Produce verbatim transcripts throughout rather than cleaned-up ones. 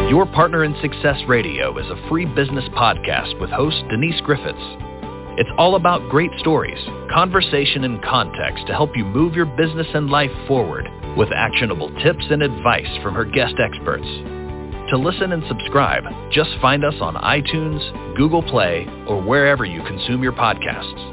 Your Partner in Success Radio is a free business podcast with host Denise Griffiths. It's all about great stories, conversation, and context to help you move your business and life forward with actionable tips and advice from her guest experts. To listen and subscribe, just find us on iTunes, Google Play, or wherever you consume your podcasts.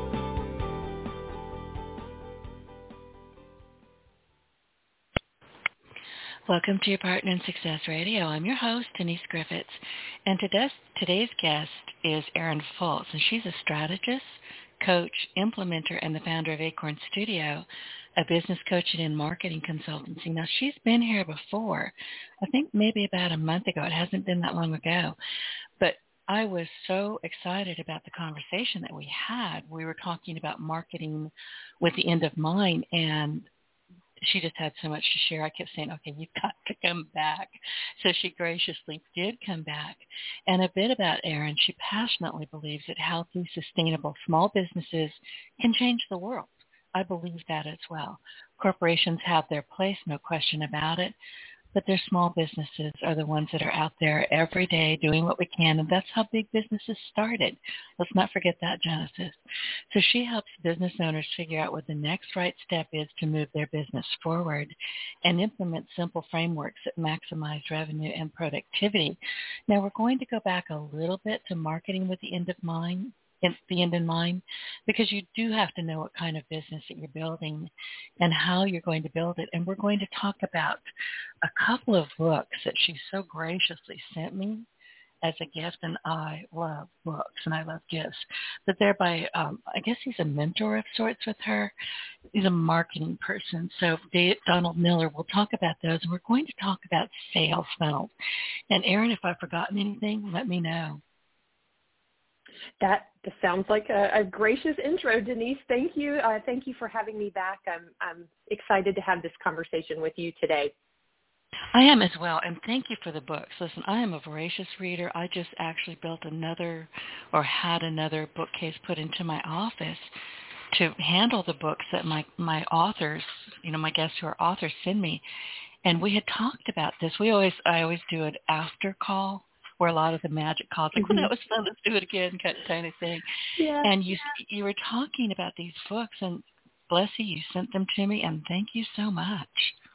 Welcome to Your Partner in Success Radio. I'm your host, Denise Griffiths, and today's, today's guest is Erin Fultz, and she's a strategist, coach, implementer, and the founder of Acorn Studio, a business coaching and marketing consultancy. Now, she's been here before, I think maybe about a month ago. It hasn't been that long ago, but I was so excited about the conversation that we had. We were talking about marketing with the end of mind, and she just had so much to share. I kept saying, okay, you've got to come back. So she graciously did come back. And a bit about Erin, she passionately believes that healthy, sustainable small businesses can change the world. I believe that as well. Corporations have their place, no question about it, but their small businesses are the ones that are out there every day doing what we can, and that's how big businesses started. Let's not forget that genesis. So she helps business owners figure out what the next right step is to move their business forward and implement simple frameworks that maximize revenue and productivity. Now, we're going to go back a little bit to marketing with the end of mind. the end in mind, because you do have to know what kind of business that you're building and how you're going to build it. And we're going to talk about a couple of books that she so graciously sent me as a gift, and I love books and I love gifts. But they're by, um, I guess he's a mentor of sorts with her. He's a marketing person. So Dave, Donald Miller, we'll talk about those. And we're going to talk about sales funnels. And Erin, if I've forgotten anything, let me know. That sounds like a, a gracious intro, Denise. Thank you. Uh, thank you for having me back. I'm, I'm excited to have this conversation with you today. I am as well, and thank you for the books. Listen, I am a voracious reader. I just actually built another or had another bookcase put into my office to handle the books that my, my authors, you know, my guests who are authors send me. And we had talked about this. We always, I always do an after call, where a lot of the magic calls, like, mm-hmm. well, that was fun, let's do it again, kind of thing. Yeah. And you you were talking about these books, and bless you, you sent them to me, and thank you so much.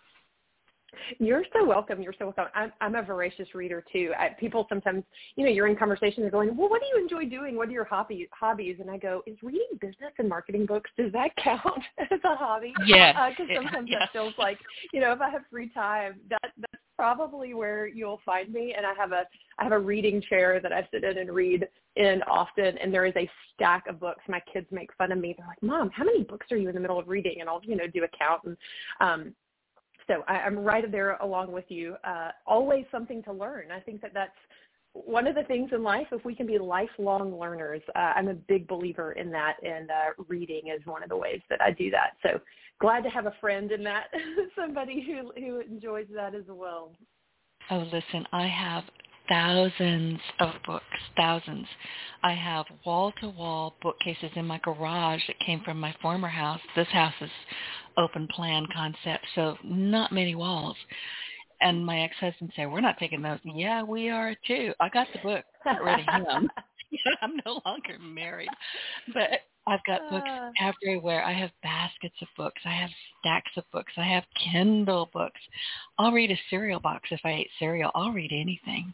You're so welcome. You're so welcome. I'm, I'm a voracious reader, too. I, people sometimes, you know, you're in conversation, they're going, well, what do you enjoy doing? What are your hobbies? hobbies? And I go, is reading business and marketing books, does that count as a hobby? Yeah. Because uh, sometimes yeah. that feels like, you know, if I have free time, that that's probably where you'll find me. And I have a I have a reading chair that I sit in and read in often, and there is a stack of books. My kids make fun of me. They're like, Mom, how many books are you in the middle of reading? And I'll, you know, do a count. And um, so I, I'm right there along with you. Uh, always something to learn. I think that that's one of the things in life. If we can be lifelong learners, uh, I'm a big believer in that, and uh, reading is one of the ways that I do that. So glad to have a friend in that, somebody who, who enjoys that as well. Oh, listen, I have thousands of books, thousands. I have wall-to-wall bookcases in my garage that came from my former house. This house is open plan concept, so not many walls. And my ex-husband said, we're not taking those. Yeah, we are too. I got the book already. Him. I'm no longer married, but I've got books uh, everywhere. I have baskets of books. I have stacks of books. I have Kindle books. I'll read a cereal box if I ate cereal. I'll read anything.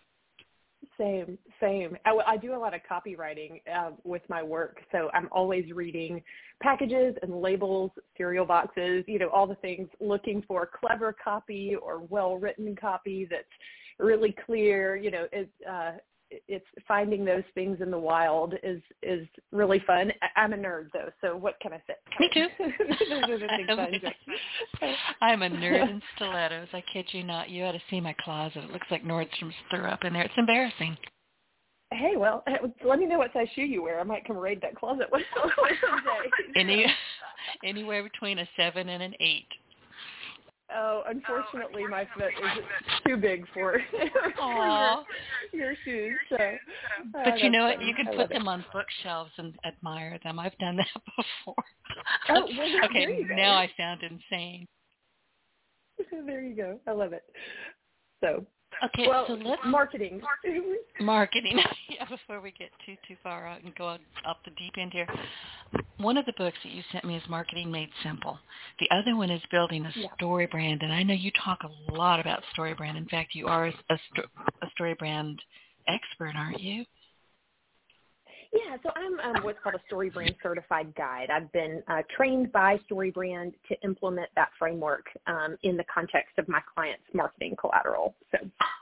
Same, same. I, I do a lot of copywriting uh, with my work, so I'm always reading packages and labels, cereal boxes, you know, all the things, looking for clever copy or well-written copy that's really clear. You know, it, uh, it's finding those things in the wild is is really fun. I, I'm a nerd, though, so what can I say? Me too. Those are the things I enjoy. I'm a nerd in stilettos. I kid you not. You ought to see my closet. It looks like Nordstrom's threw up in there. It's embarrassing. Hey, well, let me know what size shoe you wear. I might come raid that closet one day. Any, anywhere between a seven and an eight. Oh, unfortunately, my foot is too big for, for your, your shoes. So, but uh, you know what? funny. You can I put them on bookshelves and admire them. I've done that before. Oh, well, there, okay, there you go. now I sound insane. There you go. I love it. So, Okay, well, so let's marketing. marketing. Yeah, before we get too too far out and go out, off the deep end here, one of the books that you sent me is Marketing Made Simple. The other one is Building a Yeah. Story Brand, and I know you talk a lot about story brand. In fact, you are a, a, sto- a story brand expert, aren't you? Yeah, so I'm um, what's called a StoryBrand certified guide. I've been uh, trained by StoryBrand to implement that framework um, in the context of my clients' marketing collateral. So,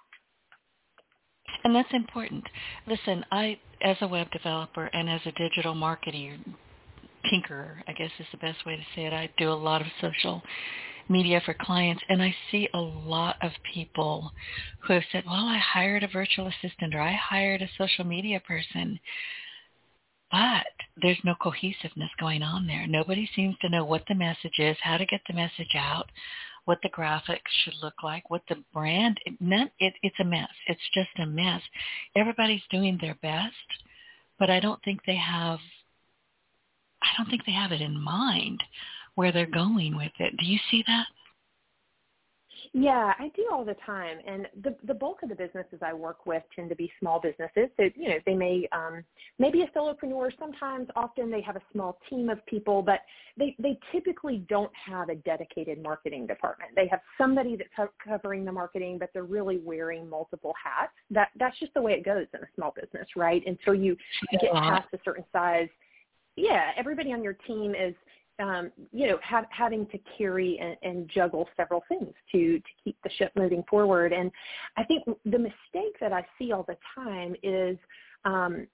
and that's important. Listen, I, as a web developer and as a digital marketer, tinkerer, I guess is the best way to say it, I do a lot of social media for clients, and I see a lot of people who have said, well, I hired a virtual assistant or I hired a social media person. But there's no cohesiveness going on there. Nobody seems to know what the message is, how to get the message out, what the graphics should look like, what the brand, it, not, it, it's a mess. It's just a mess. Everybody's doing their best, but I don't think they have, I don't think they have it in mind where they're going with it. Do you see that? yeah, I do all the time. And the the bulk of the businesses I work with tend to be small businesses. So, you know, they may um, maybe a solopreneur. Sometimes, often they have a small team of people, but they, they typically don't have a dedicated marketing department. They have somebody that's co- covering the marketing, but they're really wearing multiple hats. That That's just the way it goes in a small business, right? Until you get past a certain size, yeah, everybody on your team is Um, you know, have, having to carry and, and juggle several things to, to keep the ship moving forward. And I think the mistake that I see all the time is um,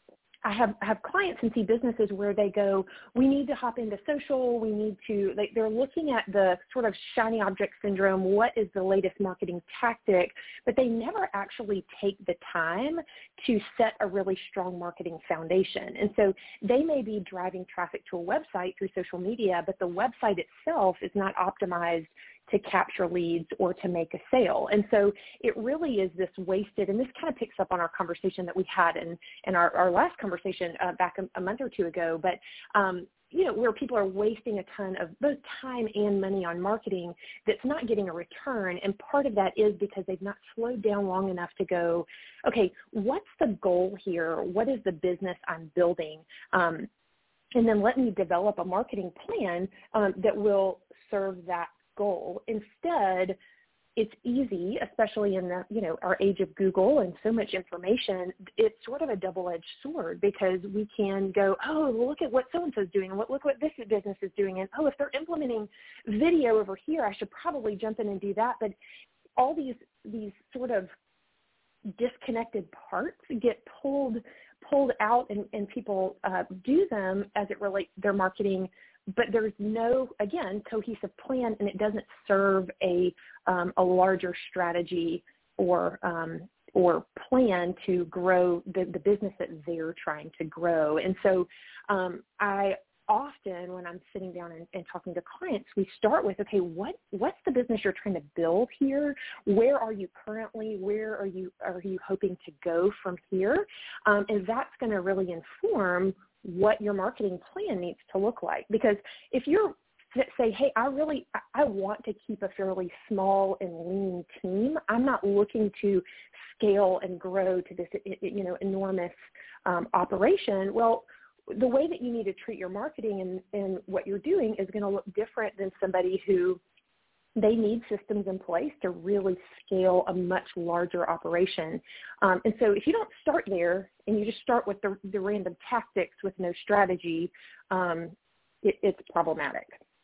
I have, I have clients and see businesses where they go, we need to hop into social. We need to, like, they're looking at the sort of shiny object syndrome. What is the latest marketing tactic? But they never actually take the time to set a really strong marketing foundation. And so they may be driving traffic to a website through social media, but the website itself is not optimized to capture leads or to make a sale. And so it really is this wasted, and this kind of picks up on our conversation that we had in, in our, our last conversation uh, back a, a month or two ago, but um, you know, where people are wasting a ton of both time and money on marketing that's not getting a return. And part of that is because they've not slowed down long enough to go, okay, what's the goal here? What is the business I'm building? Um, and then let me develop a marketing plan um, that will serve that goal. Instead, it's easy, especially in the, you know, our age of Google and so much information, it's sort of a double-edged sword because we can go, oh, well, look at what so-and-so is doing, and look what this business is doing, and oh, if they're implementing video over here, I should probably jump in and do that. But all these these sort of disconnected parts get pulled pulled out, and, and people uh, do them as it relates to their marketing, but there's no, again, cohesive plan, and it doesn't serve a um, a larger strategy or um, or plan to grow the, the business that they're trying to grow. And so um, I often, when I'm sitting down and, and talking to clients, we start with, okay, what what's the business you're trying to build here? Where are you currently? Where are you are you hoping to go from here? Um, and that's going to really inform what your marketing plan needs to look like. Because if you're say, hey, I really, I want to keep a fairly small and lean team. I'm not looking to scale and grow to this, you know, enormous um, operation. Well, the way that you need to treat your marketing and, and what you're doing is going to look different than somebody who they need systems in place to really scale a much larger operation. Um, and so if you don't start there and you just start with the, the random tactics with no strategy, um, it, it's problematic.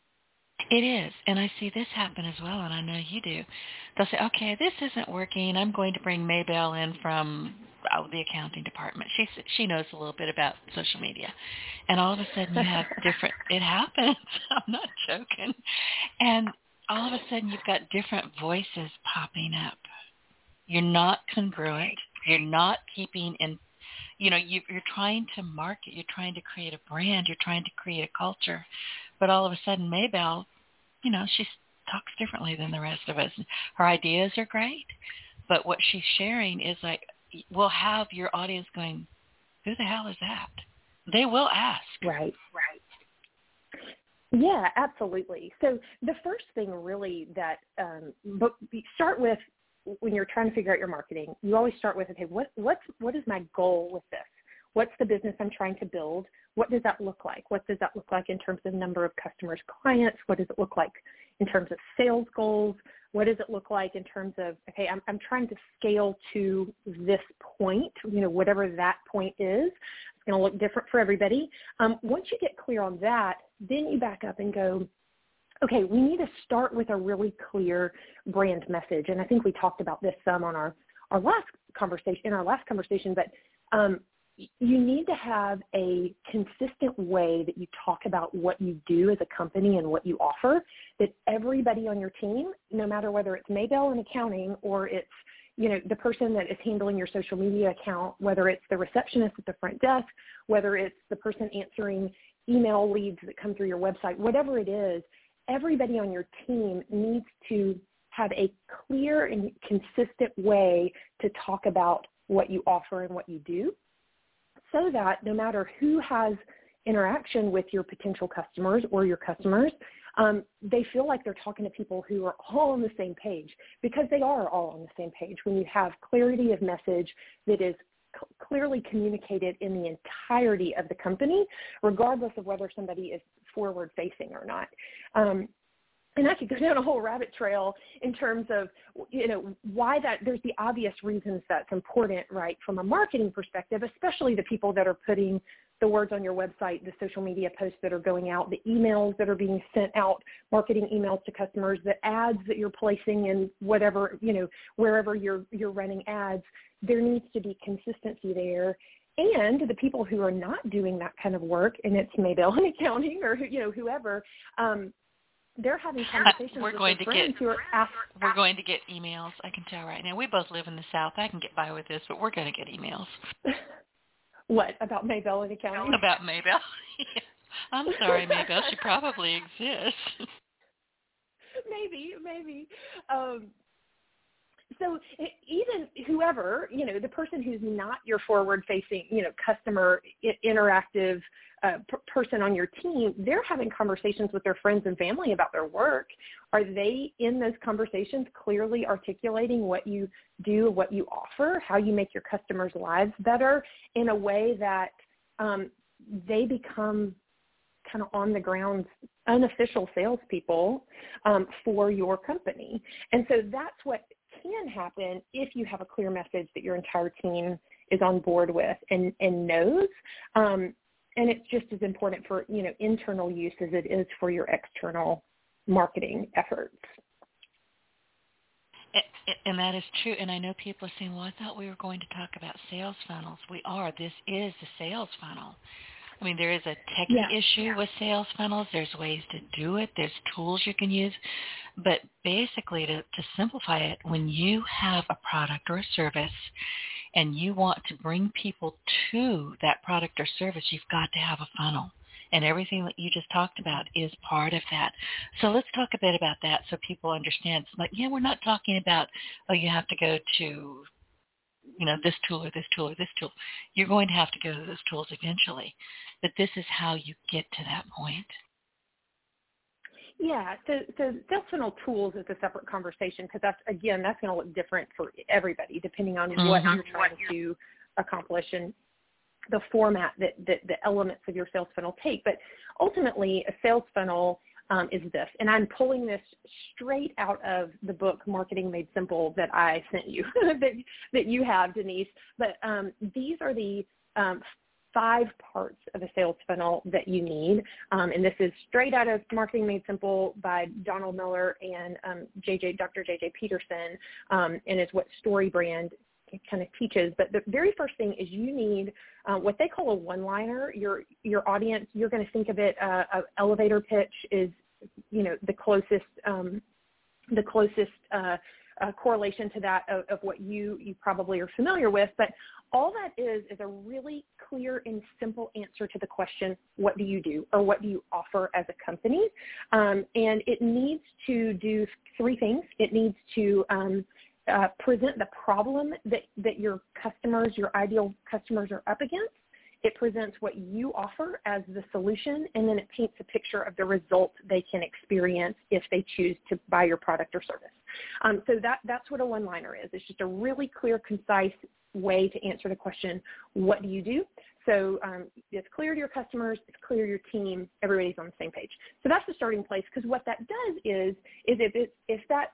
It is, and I see this happen as well, and I know you do. They'll say, okay, this isn't working. I'm going to bring Maybelle in from oh, the accounting department. She she knows a little bit about social media. And all of a sudden you have different, it happens. I'm not joking. And all of a sudden you've got different voices popping up. You're not congruent. You're not keeping in, you know, you, you're trying to market. You're trying to create a brand. You're trying to create a culture. But all of a sudden Maybelle, you know, she talks differently than the rest of us. Her ideas are great, but what she's sharing is like, will have your audience going, who the hell is that? They will ask. Right, right. Yeah, absolutely. So the first thing really that, um, but start with when you're trying to figure out your marketing, you always start with, okay, what what's what is my goal with this? What's the business I'm trying to build? What does that look like? What does that look like in terms of number of customers, clients? What does it look like in terms of sales goals? What does it look like in terms of, okay, I'm, I'm trying to scale to this point, you know, whatever that point is. It's going to look different for everybody. Um, once you get clear on that, then you back up and go, okay, we need to start with a really clear brand message. And I think we talked about this some on our, our last conversation, in our last conversation, but um, you need to have a consistent way that you talk about what you do as a company and what you offer, that everybody on your team, no matter whether it's Maybell in accounting or it's, you know, the person that is handling your social media account, whether it's the receptionist at the front desk, whether it's the person answering email leads that come through your website, whatever it is, everybody on your team needs to have a clear and consistent way to talk about what you offer and what you do, so that no matter who has interaction with your potential customers or your customers, um, they feel like they're talking to people who are all on the same page, because they are all on the same page. When you have clarity of message that is c- clearly communicated in the entirety of the company, regardless of whether somebody is forward-facing or not. Um, And I could go down a whole rabbit trail in terms of, you know, why that, there's the obvious reasons that's important, right, from a marketing perspective, especially the people that are putting the words on your website, the social media posts that are going out, the emails that are being sent out, marketing emails to customers, the ads that you're placing in whatever, you know, wherever you're, you're running ads. There needs to be consistency there. And the people who are not doing that kind of work, and it's Maybell in accounting or, you know, whoever, um, they're having conversations uh, we're with going their to friends get, who are asked. We're going to get emails. I can tell right now. We both live in the South. I can get by with this, but we're going to get emails. What, about Maybell in accounting? About Maybell? I'm sorry, Maybell. She probably exists. Maybe, maybe. Um, so even whoever, you know, the person who's not your forward-facing, you know, customer interactive uh, p- person on your team, they're having conversations with their friends and family about their work. Are they in those conversations clearly articulating what you do, what you offer, how you make your customers' lives better in a way that um, they become kind of on the ground, unofficial salespeople um, for your company? And so that's what can happen if you have a clear message that your entire team is on board with and, and knows. Um, and it's just as important for, you know, internal use as it is for your external marketing efforts. And that is true. And I know people are saying, well, I thought we were going to talk about sales funnels. We are. This is the sales funnel. I mean, there is a techie yeah. issue with sales funnels. There's ways to do it. There's tools you can use. But basically, to, to simplify it, when you have a product or a service and you want to bring people to that product or service, you've got to have a funnel. And everything that you just talked about is part of that. So let's talk a bit about that so people understand. It's like, yeah, we're not talking about, oh, you have to go to, you know, this tool or this tool or this tool. You're going to have to go to those tools eventually. But this is how you get to that point. Yeah, so, so sales funnel tools is a separate conversation because that's, again, that's going to look different for everybody depending on mm-hmm. what you're trying to accomplish and the format that, that the elements of your sales funnel take. But ultimately, a sales funnel um, is this, and I'm pulling this straight out of the book Marketing Made Simple that I sent you, that, that you have, Denise. But um, these are the um, five parts of a sales funnel that you need, um, and this is straight out of Marketing Made Simple by Donald Miller and um, J J, Doctor J J Peterson, um, and is what StoryBrand kind of teaches. But the very first thing is you need uh, what they call a one-liner. Your your audience, you're going to think of it, uh, an elevator pitch is, you know, the closest um, the closest uh, uh, correlation to that of, of what you you probably are familiar with. But all that is is a really clear and simple answer to the question, what do you do or what do you offer as a company? Um, and it needs to do three things. It needs to um, uh, present the problem that, that your customers, your ideal customers are up against. It presents what you offer as the solution, and then it paints a picture of the result they can experience if they choose to buy your product or service. Um, so that, that's what a one-liner is. It's just a really clear, concise way to answer the question, what do you do? So um, it's clear to your customers, it's clear to your team, everybody's on the same page. So that's the starting place, because what that does is, is if, it, if that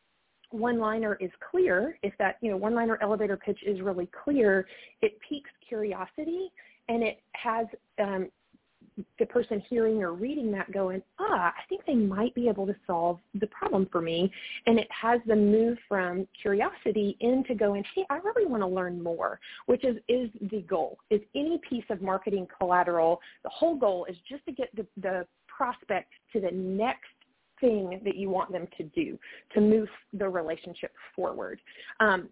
one-liner is clear, if that, you know, one-liner elevator pitch is really clear, it piques curiosity, and it has um, the person hearing or reading that going, ah, I think they might be able to solve the problem for me. And it has them move from curiosity into going, hey, I really want to learn more, which is, is the goal. Is any piece of marketing collateral, the whole goal is just to get the, the prospect to the next thing that you want them to do to move the relationship forward. Um,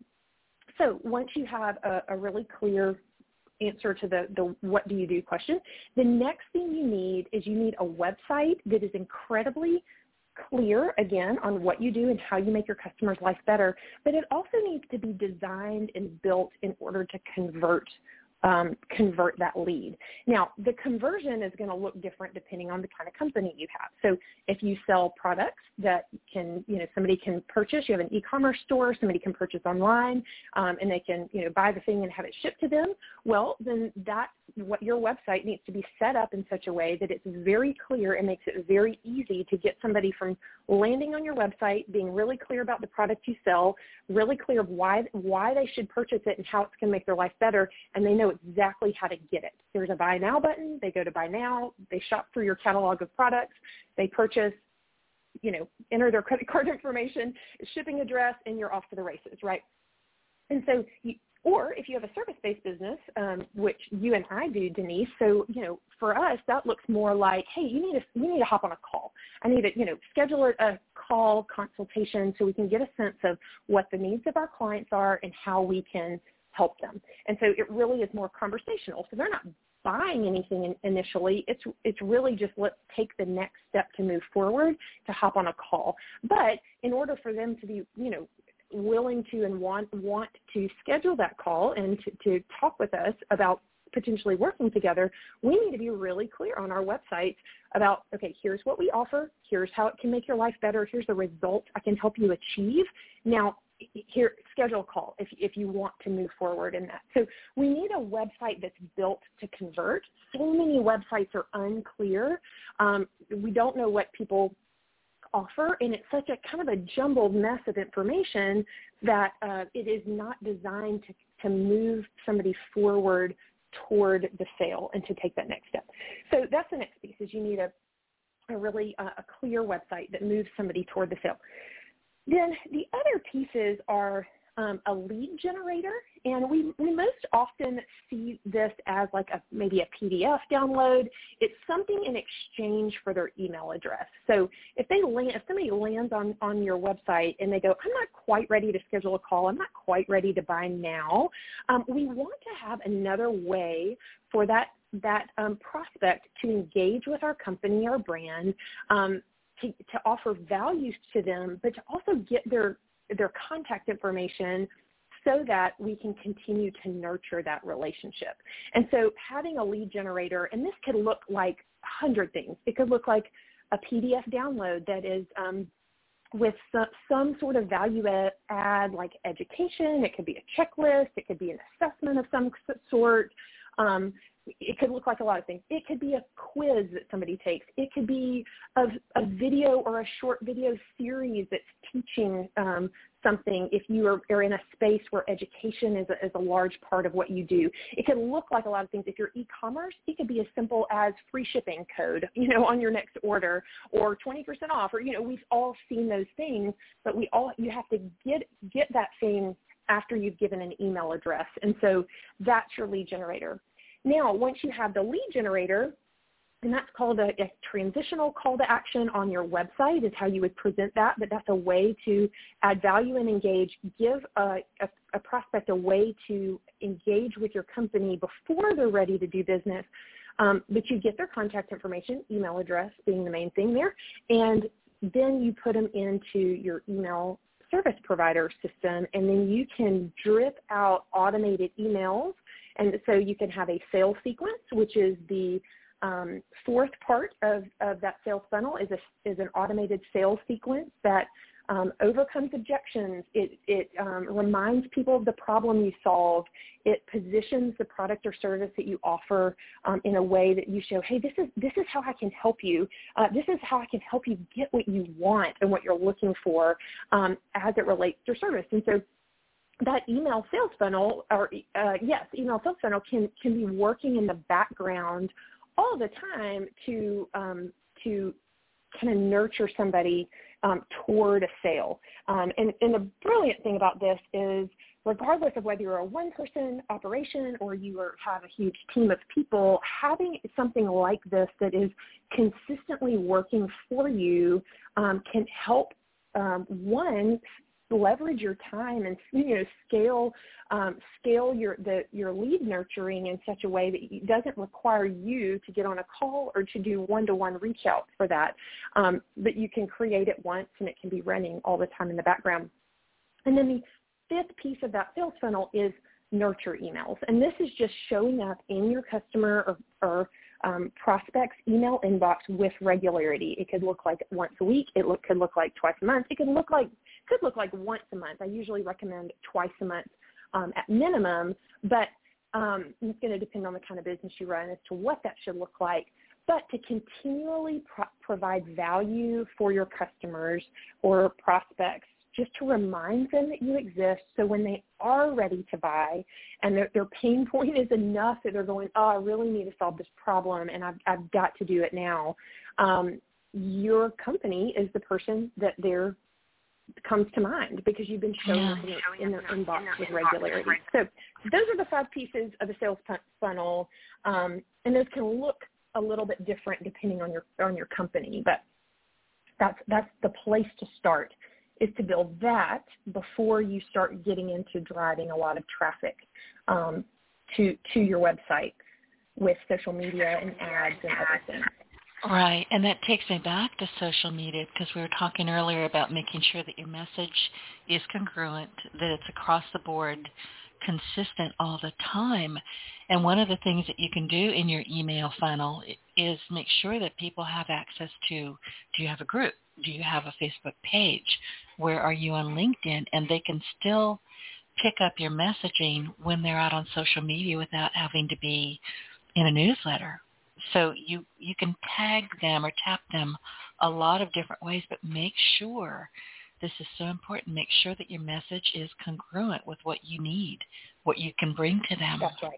so once you have a, a really clear answer to the, the what do you do question, the next thing you need is you need a website that is incredibly clear, again, on what you do and how you make your customers' life better, but it also needs to be designed and built in order to convert Um, convert that lead. Now, the conversion is going to look different depending on the kind of company you have. So if you sell products that can, you know, somebody can purchase, you have an e-commerce store, somebody can purchase online, um, and they can, you know, buy the thing and have it shipped to them, well, then that, what your website needs to be set up in such a way that it's very clear and makes it very easy to get somebody from landing on your website, being really clear about the product you sell, really clear of why, why they should purchase it and how it's going to make their life better, and they know exactly how to get it. There's a buy now button. They go to buy now. They shop through your catalog of products. They purchase, you know, enter their credit card information, shipping address, and you're off to the races, right? And so, you, or if you have a service-based business, um, which you and I do, Denise, so, you know, for us, that looks more like, hey, you need to, you need to hop on a call. I need to, you know, schedule a, a call consultation so we can get a sense of what the needs of our clients are and how we can help them. And so it really is more conversational. So they're not buying anything in, initially. It's it's really just let's take the next step to move forward, to hop on a call. But in order for them to be, you know, willing to and want want to schedule that call and to, to talk with us about potentially working together, we need to be really clear on our website about, okay, here's what we offer, here's how it can make your life better, here's the results I can help you achieve. Now, here, schedule a call if, if you want to move forward in that. So we need a website that's built to convert. So many websites are unclear. Um, we don't know what people offer, and it's such a kind of a jumbled mess of information that uh, it is not designed to, to move somebody forward toward the sale and to take that next step. So that's the next piece, is you need a, a really uh, a clear website that moves somebody toward the sale. Then the other pieces are um, a lead generator, and we, we most often see this as like a maybe a P D F download. It's something in exchange for their email address. So if they land, if somebody lands on, on your website and they go, I'm not quite ready to schedule a call, I'm not quite ready to buy now, um, we want to have another way for that that um, prospect to engage with our company or brand, um, To, to offer values to them, but to also get their their contact information so that we can continue to nurture that relationship. And so having a lead generator, and this could look like a hundred things. It could look like a P D F download that is um, with some, some sort of value add, like education. It could be a checklist. It could be an assessment of some sort. Um, It could look like a lot of things. It could be a quiz that somebody takes. It could be a, a video or a short video series that's teaching um, something if you are, are in a space where education is a, is a large part of what you do. It could look like a lot of things. If you're e-commerce, it could be as simple as free shipping code, you know, on your next order, or twenty percent off, or, you know, we've all seen those things, but we all, you have to get, get that thing after you've given an email address. And so that's your lead generator. Now, once you have the lead generator, and that's called a, a transitional call to action on your website is how you would present that, but that's a way to add value and engage, give a, a, a prospect a way to engage with your company before they're ready to do business, um, but you get their contact information, email address being the main thing there, and then you put them into your email service provider system, and then you can drip out automated emails And so you can have a sales sequence, which is the um, fourth part of, of that sales funnel is, a, is an automated sales sequence that um, overcomes objections. It, it um, reminds people of the problem you solve. It positions the product or service that you offer um, in a way that you show, hey, this is this is how I can help you. Uh, this is how I can help you get what you want and what you're looking for um, as it relates to service. And so that email sales funnel, or uh, yes, email sales funnel can can be working in the background all the time to um, to kind of nurture somebody um, toward a sale. Um, and, and the brilliant thing about this is, regardless of whether you're a one-person operation or you are, have a huge team of people, having something like this that is consistently working for you um, can help, um, one, leverage your time and, you know, scale um, scale your the your lead nurturing in such a way that it doesn't require you to get on a call or to do one-to-one reach out for that. Um, but you can create it once and it can be running all the time in the background. And then the fifth piece of that sales funnel is nurture emails. And this is just showing up in your customer or, or um, prospects email inbox with regularity. It could look like once a week. It look, could look like twice a month. It could look like could look like once a month. I usually recommend twice a month um, at minimum, but um, it's going to depend on the kind of business you run as to what that should look like. But to continually pro- provide value for your customers or prospects, just to remind them that you exist, so when they are ready to buy and their, their pain point is enough that they're going, oh, I really need to solve this problem and I've, I've got to do it now, um, your company is the person that they're comes to mind because you've been showing up yeah. in, in their inbox with regularity. So those are the five pieces of the sales funnel, um, and those can look a little bit different depending on your on your company, but that's that's the place to start, is to build that before you start getting into driving a lot of traffic um, to to your website with social media and ads and other things. Right, and that takes me back to social media, because we were talking earlier about making sure that your message is congruent, that it's across the board, consistent all the time. And one of the things that you can do in your email funnel is make sure that people have access to, do you have a group? Do you have a Facebook page? Where are you on LinkedIn? And they can still pick up your messaging when they're out on social media without having to be in a newsletter. So you, you can tag them or tap them a lot of different ways, but make sure, this is so important, make sure that your message is congruent with what you need, what you can bring to them. That's right.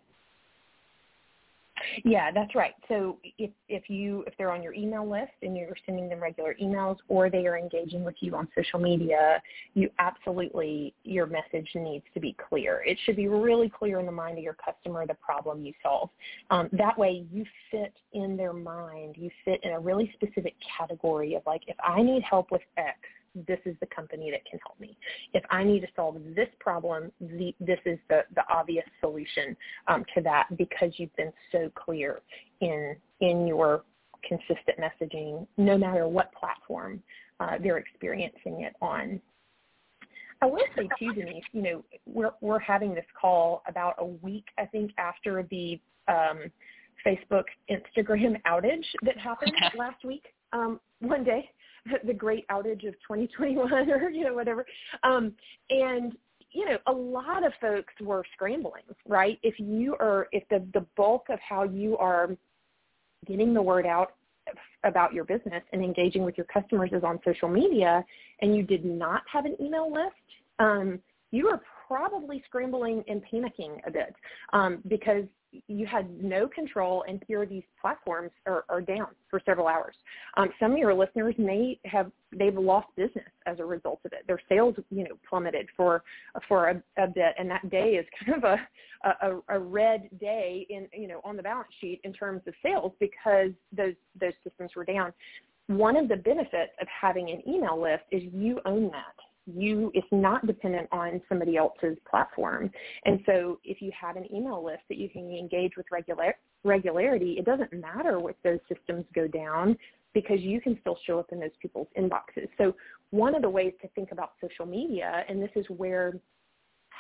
Yeah, that's right. So if if you if they're on your email list and you're sending them regular emails, or they are engaging with you on social media, you absolutely, your message needs to be clear. It should be really clear in the mind of your customer the problem you solve. Um, that way you fit in their mind. You fit in a really specific category of, like, if I need help with X, this is the company that can help me. If I need to solve this problem, the, this is the, the obvious solution um, to that, because you've been so clear in in your consistent messaging, no matter what platform uh, they're experiencing it on. I will say too, Denise, you know, we're we're having this call about a week, I think, after the um, Facebook Instagram outage that happened last week. Um, one day. The great outage of twenty twenty-one, or, you know, whatever. Um, and, you know, a lot of folks were scrambling, right? If you are, if the, the bulk of how you are getting the word out about your business and engaging with your customers is on social media, and you did not have an email list, um, you are probably scrambling and panicking a bit um, because you had no control, and here these platforms are, are down for several hours. Um, some of your listeners may have, they've lost business as a result of it. Their sales, you know, plummeted for for a, a bit, and that day is kind of a, a, a red day in, you know, on the balance sheet in terms of sales, because those those systems were down. One of the benefits of having an email list is you own that. You, it's not dependent on somebody else's platform. And so if you have an email list that you can engage with regular, regularity, it doesn't matter what those systems go down, because you can still show up in those people's inboxes. So one of the ways to think about social media, and this is where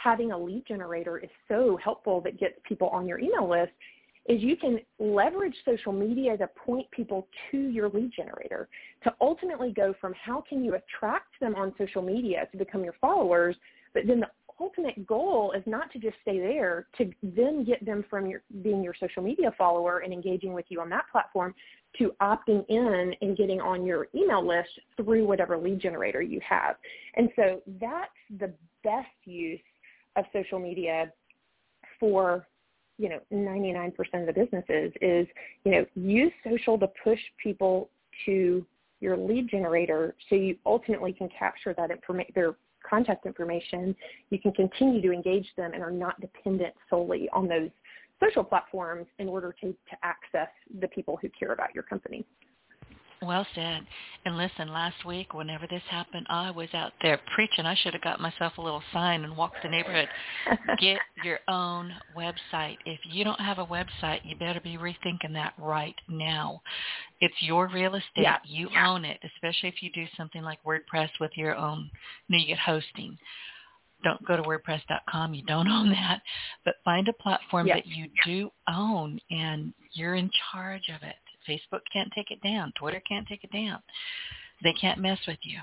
having a lead generator is so helpful that gets people on your email list is you can leverage social media to point people to your lead generator, to ultimately go from how can you attract them on social media to become your followers, but then the ultimate goal is not to just stay there, to then get them from your being your social media follower and engaging with you on that platform to opting in and getting on your email list through whatever lead generator you have. And so that's the best use of social media for, you know, ninety-nine percent of the businesses is, you know, use social to push people to your lead generator so you ultimately can capture that information, their contact information. You can continue to engage them and are not dependent solely on those social platforms in order to, to access the people who care about your company. Well said. And listen, last week, whenever this happened, I was out there preaching. I should have got myself a little sign and walked the neighborhood. Get your own website. If you don't have a website, you better be rethinking that right now. It's your real estate. Yeah. You yeah. own it, especially if you do something like WordPress with your own, you know, you get hosting. Don't go to WordPress dot com. You don't own that. But find a platform yes. that you do own, and you're in charge of it. Facebook can't take it down. Twitter can't take it down. They can't mess with you.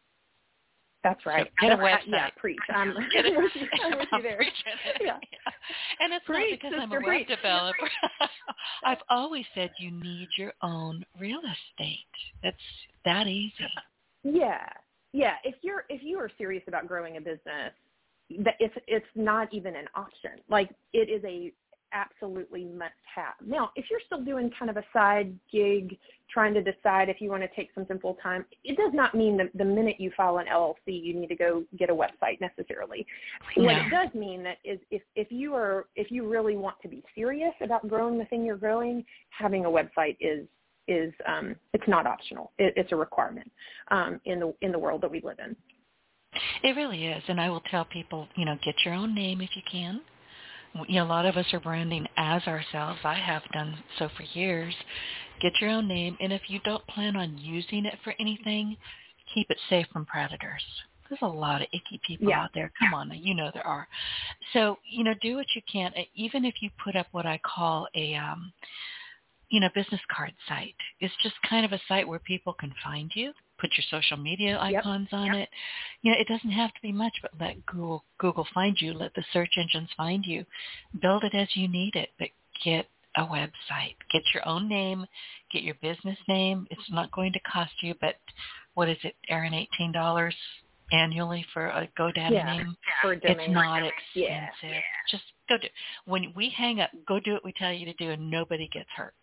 That's right. So get a That's, website. Yeah, preach. I'm, Get I'm with you, I'm with you there. It. Yeah. And it's preach, not because I'm a web preach. developer. I've always said you need your own real estate. It's that easy. Yeah. Yeah. If you're if you are serious about growing a business, that it's it's not even an option. Like, it is a absolutely must have. Now, if you're still doing kind of a side gig, trying to decide if you want to take something full time, it does not mean that the minute you file an L L C, you need to go get a website necessarily. No. What it does mean that is if, if you are if you really want to be serious about growing the thing you're growing, having a website is is um, it's not optional. It, it's a requirement um, in the in the world that we live in. It really is, and I will tell people, you know, get your own name if you can. You know, a lot of us are branding as ourselves. I have done so for years. Get your own name, and if you don't plan on using it for anything, keep it safe from predators. There's a lot of icky people yeah. out there. Come on, you know there are. So, you know, do what you can. Even if you put up what I call a, um, you know, business card site. It's just kind of a site where people can find you. Put your social media icons yep. on yep. it. You know, it doesn't have to be much, but let Google Google find you. Let the search engines find you. Build it as you need it, but get a website. Get your own name. Get your business name. It's not going to cost you, but what is it, Erin, eighteen dollars annually for a GoDaddy yeah. name? For a domain. It's not expensive. Yeah. Just go do it. When we hang up, go do what we tell you to do, and nobody gets hurt.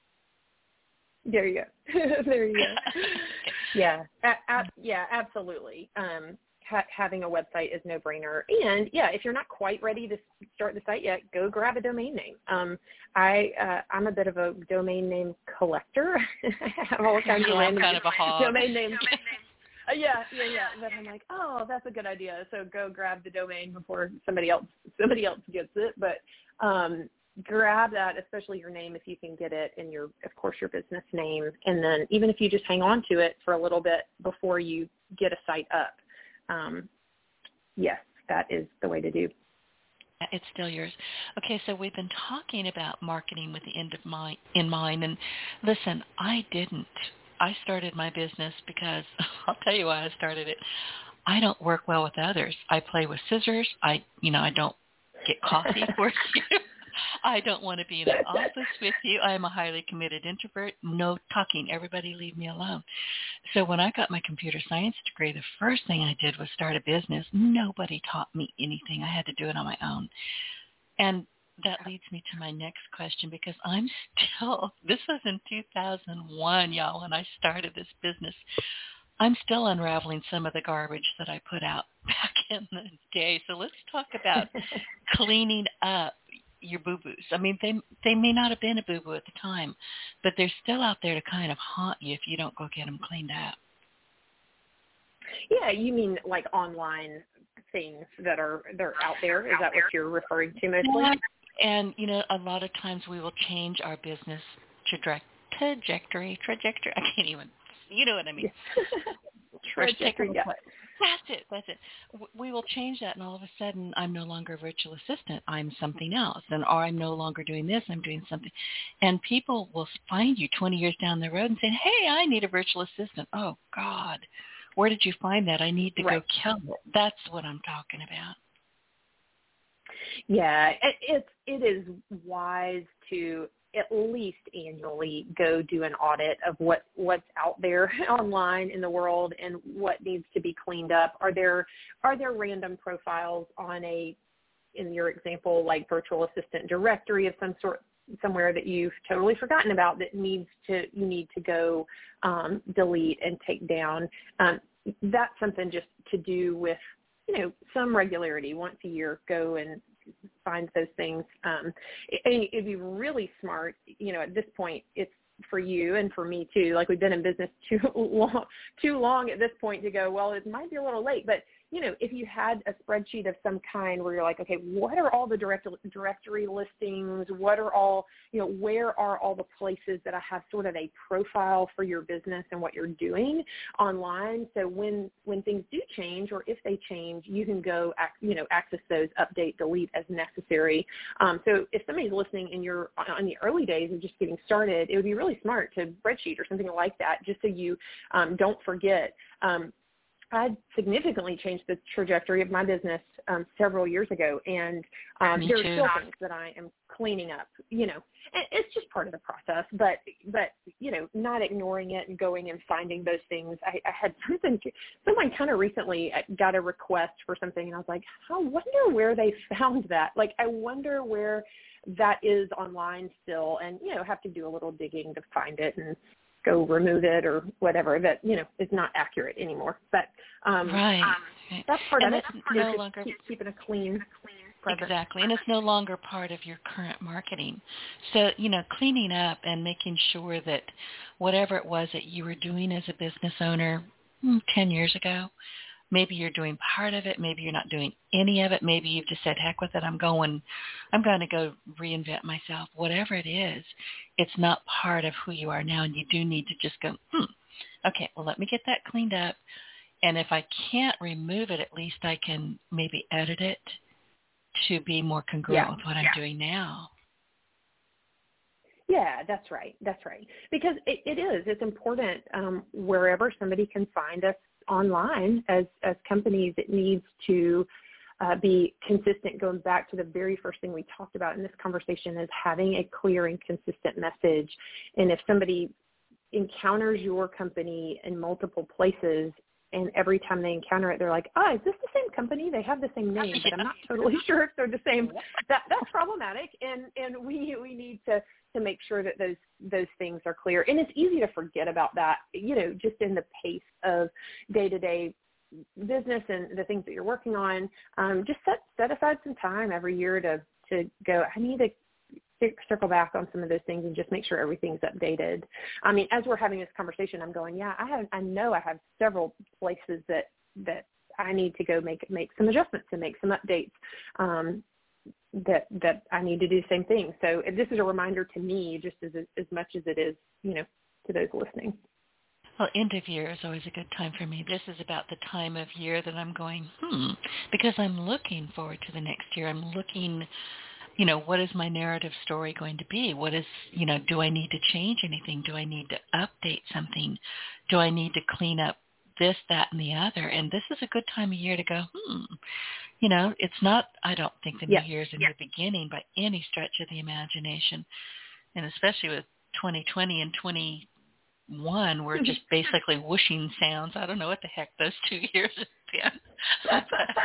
There you go. there you go. Yeah, a- a- yeah, absolutely. Um, ha- having a website is no brainer. And yeah, if you're not quite ready to start the site yet, go grab a domain name. Um, I uh, I'm a bit of a domain name collector. I have all kinds of random kind of a hog. domain names. Uh, yeah, yeah, yeah. But I'm like, oh, that's a good idea. So go grab the domain before somebody else somebody else gets it. But um, grab that, especially your name if you can get it, and your, of course, your business name. And then even if you just hang on to it for a little bit before you get a site up, um, yes, that is the way to do. It's still yours. Okay, so we've been talking about marketing with the end of my, in mind. And listen, I didn't. I started my business because, I'll tell you why I started it. I don't work well with others. I play with scissors. I, you know, I don't get coffee for you. I don't want to be in an office with you. I am a highly committed introvert. No talking. Everybody leave me alone. So when I got my computer science degree, the first thing I did was start a business. Nobody taught me anything. I had to do it on my own. And that leads me to my next question, because I'm still, this was in two thousand one, y'all, when I started this business. I'm still unraveling some of the garbage that I put out back in the day. So let's talk about cleaning up your boo-boos. I mean, they they may not have been a boo-boo at the time, but they're still out there to kind of haunt you if you don't go get them cleaned up. Yeah, you mean like online things that are they're out there? Is that what you're referring to mostly? Yeah. And, you know, a lot of times we will change our business trajectory, trajectory. I can't even, you know what I mean. Trajectory, yeah. That's it. That's it. W- We will change that, and all of a sudden, I'm no longer a virtual assistant. I'm something else, and or I'm no longer doing this. I'm doing something, and people will find you twenty years down the road and say, "Hey, I need a virtual assistant." Oh God, where did you find that? I need to Right. go kill it. That's what I'm talking about. Yeah, it, it's it is wise to at least annually go do an audit of what what's out there online in the world and what needs to be cleaned up. Are there are there random profiles on a, in your example, like virtual assistant directory of some sort somewhere that you've totally forgotten about that needs to you need to go um, delete and take down? Um, that's something just to do with, you know, some regularity. Once a year, go and find those things. Um, it, it'd be really smart, you know, at this point, it's for you and for me too. Like, we've been in business too long, too long at this point to go, well, it might be a little late, but you know, if you had a spreadsheet of some kind where you're like, okay, what are all the direct, directory listings? What are all, you know, where are all the places that I have sort of a profile for your business and what you're doing online? So when, when things do change, or if they change, you can go, you know, access those, update, delete as necessary. Um, so if somebody's listening and you're on the early days of just getting started, it would be really smart to spreadsheet or something like that, just so you um, don't forget. Um, I significantly changed the trajectory of my business um, several years ago, and um, there are still things that I am cleaning up. You know, and it's just part of the process. But but you know, not ignoring it and going and finding those things. I, I had something. Someone kind of recently got a request for something, and I was like, I wonder where they found that. Like, I wonder where that is online still, and you know, have to do a little digging to find it and go remove it or whatever that, you know, is not accurate anymore. But um, Right. um, that's part and of it. it's Is no just longer keep, keeping a clean presence. Exactly, and it's no longer part of your current marketing. So, you know, cleaning up and making sure that whatever it was that you were doing as a business owner hmm, ten years ago, maybe you're doing part of it, maybe you're not doing any of it, maybe you've just said, heck with it, I'm going, I'm going to go reinvent myself. Whatever it is, it's not part of who you are now, and you do need to just go, hmm, okay, well, let me get that cleaned up, and if I can't remove it, at least I can maybe edit it to be more congruent Yeah. with what I'm yeah. doing now. Yeah, that's right. That's right. Because it, it is. It's important um, wherever somebody can find us online as, as companies, it needs to uh, be consistent. Going back to the very first thing we talked about in this conversation is having a clear and consistent message. And if somebody encounters your company in multiple places, and every time they encounter it, they're like, oh, is this the same company? They have the same name, but I'm not totally sure if they're the same. That that's problematic, and, and we we need to, to make sure that those those things are clear. And it's easy to forget about that, you know, just in the pace of day-to-day business and the things that you're working on. Um, just set set aside some time every year to, to go, I need to circle back on some of those things and just make sure everything's updated. I mean, as we're having this conversation, I'm going, yeah, I have, I know I have several places that, that I need to go make, make some adjustments and make some updates, um, that, that I need to do the same thing. So this is a reminder to me, just as, as much as it is, you know, to those listening. Well, end of year is always a good time for me. This is about the time of year that I'm going, hmm, because I'm looking forward to the next year. I'm looking, you know, what is my narrative story going to be? What is, you know, do I need to change anything? Do I need to update something? Do I need to clean up this, that, and the other? And this is a good time of year to go, hmm, you know, it's not, I don't think the Yeah. new year's a yeah. new beginning by any stretch of the imagination. And especially with twenty twenty and twenty-one, we're just basically whooshing sounds. I don't know what the heck those two years have been.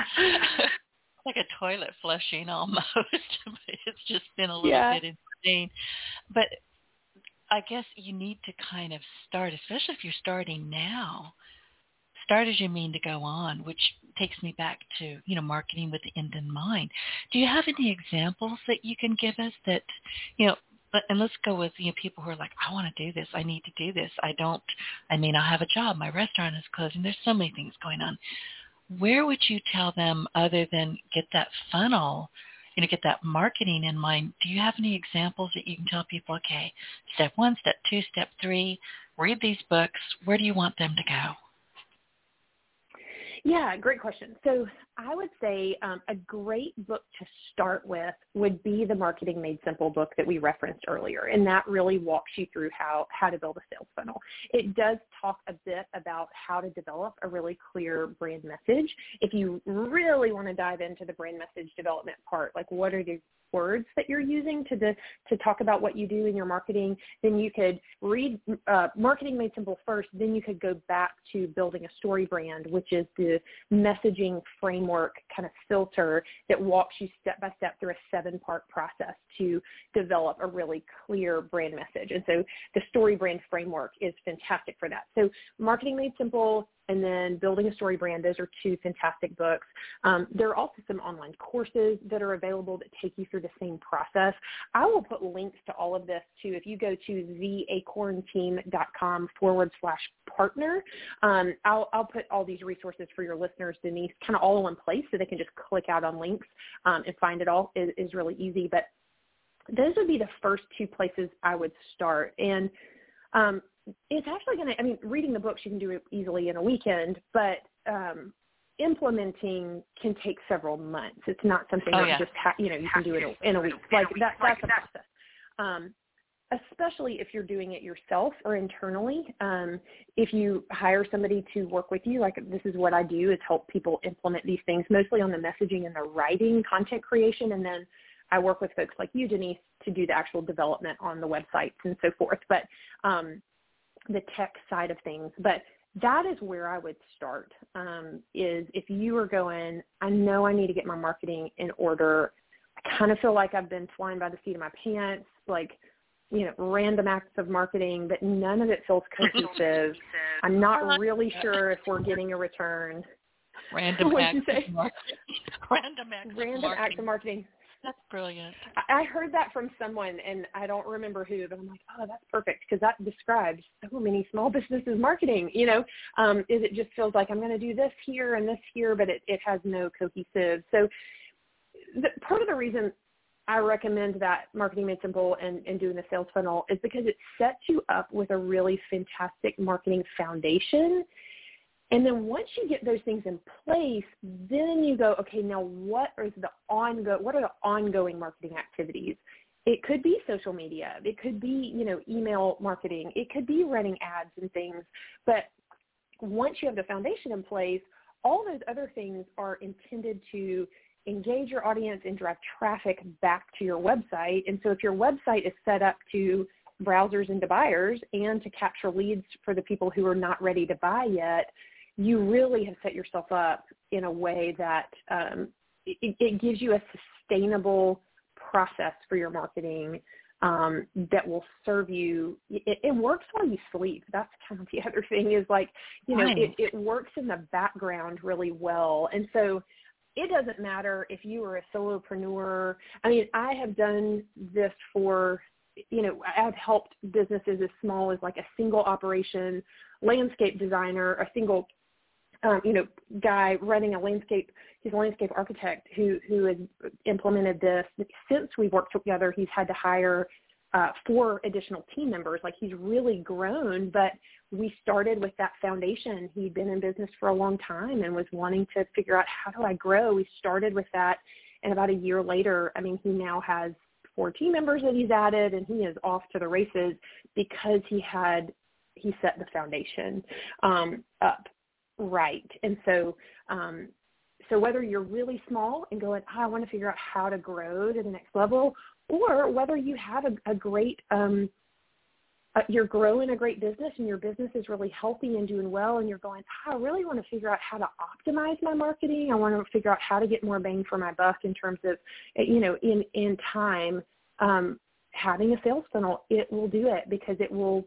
Like a toilet flushing almost. It's just been a little yeah. bit insane. But I guess you need to kind of start, especially if you're starting now, start as you mean to go on, which takes me back to, you know, marketing with the end in mind. Do you have any examples that you can give us that, you know, but, and let's go with, you know, people who are like, I want to do this. I need to do this. I don't, I mean, I have a job. My restaurant is closing. There's so many things going on. Where would you tell them, other than get that funnel, you know, get that marketing in mind? Do you have any examples that you can tell people, okay, step one, step two, step three, read these books. Where do you want them to go? Yeah, great question. So I would say um, a great book to start with would be the Marketing Made Simple book that we referenced earlier, and that really walks you through how, how to build a sales funnel. It does talk a bit about how to develop a really clear brand message. If you really want to dive into the brand message development part, like what are the words that you're using to the, to talk about what you do in your marketing, then you could read uh, Marketing Made Simple first, then you could go back to building a story brand, which is the messaging framework kind of filter that walks you step by step through a seven-part process to develop a really clear brand message. And so the story brand framework is fantastic for that. So Marketing Made Simple and then Building a Story Brand, those are two fantastic books. Um, there are also some online courses that are available that take you through the same process. I will put links to all of this too. If you go to theacornteam.com forward slash partner, um, I'll, I'll put all these resources for your listeners, Denise, kind of all in one place so they can just click out on links um, and find it all. It is really easy. But those would be the first two places I would start. And um, it's actually going to, I mean, reading the books you can do it easily in a weekend, but um, implementing can take several months. It's not something oh, that yeah. just, ha- you know, you can do it in a week. Like that, that's a process. Um, especially if you're doing it yourself or internally. Um, if you hire somebody to work with you, like this is what I do, is help people implement these things, mostly on the messaging and the writing, content creation, and then I work with folks like you, Denise, to do the actual development on the websites and so forth. But um, the tech side of things. But that is where I would start, um, is if you are going, I know I need to get my marketing in order. I kind of feel like I've been flying by the seat of my pants, like, you know, random acts of marketing, but none of it feels cohesive. I'm not really sure if we're getting a return. Random What'd acts you say? of marketing. Random acts Random of marketing. acts of marketing. That's brilliant. I heard that from someone, and I don't remember who, but I'm like, oh, that's perfect, because that describes so many small businesses marketing. You know, um, is it just feels like I'm going to do this here and this here, but it, it has no cohesive. So the, part of the reason I recommend that Marketing Made Simple and, and doing the sales funnel is because it sets you up with a really fantastic marketing foundation. And then once you get those things in place, then you go, okay, now what is the ongo- what are the ongoing marketing activities? It could be social media. It could be, you know, email marketing. It could be running ads and things. But once you have the foundation in place, all those other things are intended to engage your audience and drive traffic back to your website. And so if your website is set up to browsers and to buyers and to capture leads for the people who are not ready to buy yet, you really have set yourself up in a way that um, it, it gives you a sustainable process for your marketing um, that will serve you. It, it works while you sleep. That's kind of the other thing is like, you know, Right. it, it works in the background really well. And so it doesn't matter if you are a solopreneur. I mean, I have done this for, you know, I've helped businesses as small as like a single operation landscape designer, a single Um, you know, guy running a landscape, he's a landscape architect who, who has implemented this. Since we've worked together, he's had to hire uh, four additional team members. Like he's really grown, but we started with that foundation. He'd been in business for a long time and was wanting to figure out, how do I grow? We started with that. And about a year later, I mean, he now has four team members that he's added, and he is off to the races because he had, he set the foundation um, up. Right. And so, um, so whether you're really small and going, oh, I want to figure out how to grow to the next level, or whether you have a, a great, um, uh, you're growing a great business and your business is really healthy and doing well, and you're going, oh, I really want to figure out how to optimize my marketing. I want to figure out how to get more bang for my buck in terms of, you know, in, in time, um, having a sales funnel, it will do it because it will,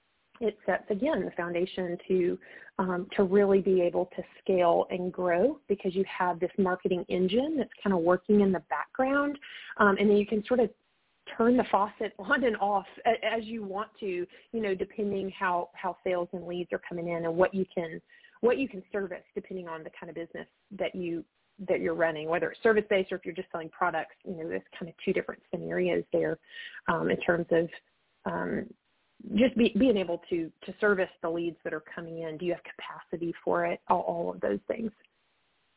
it sets, again, the foundation to um, to really be able to scale and grow because you have this marketing engine that's kind of working in the background. Um, and then you can sort of turn the faucet on and off as you want to, you know, depending how, how sales and leads are coming in and what you can what you can service depending on the kind of business that you that you're running, whether it's service-based or if you're just selling products. You know, there's kind of two different scenarios there um, in terms of um, just be, being able to, to service the leads that are coming in. Do you have capacity for it? All, all of those things.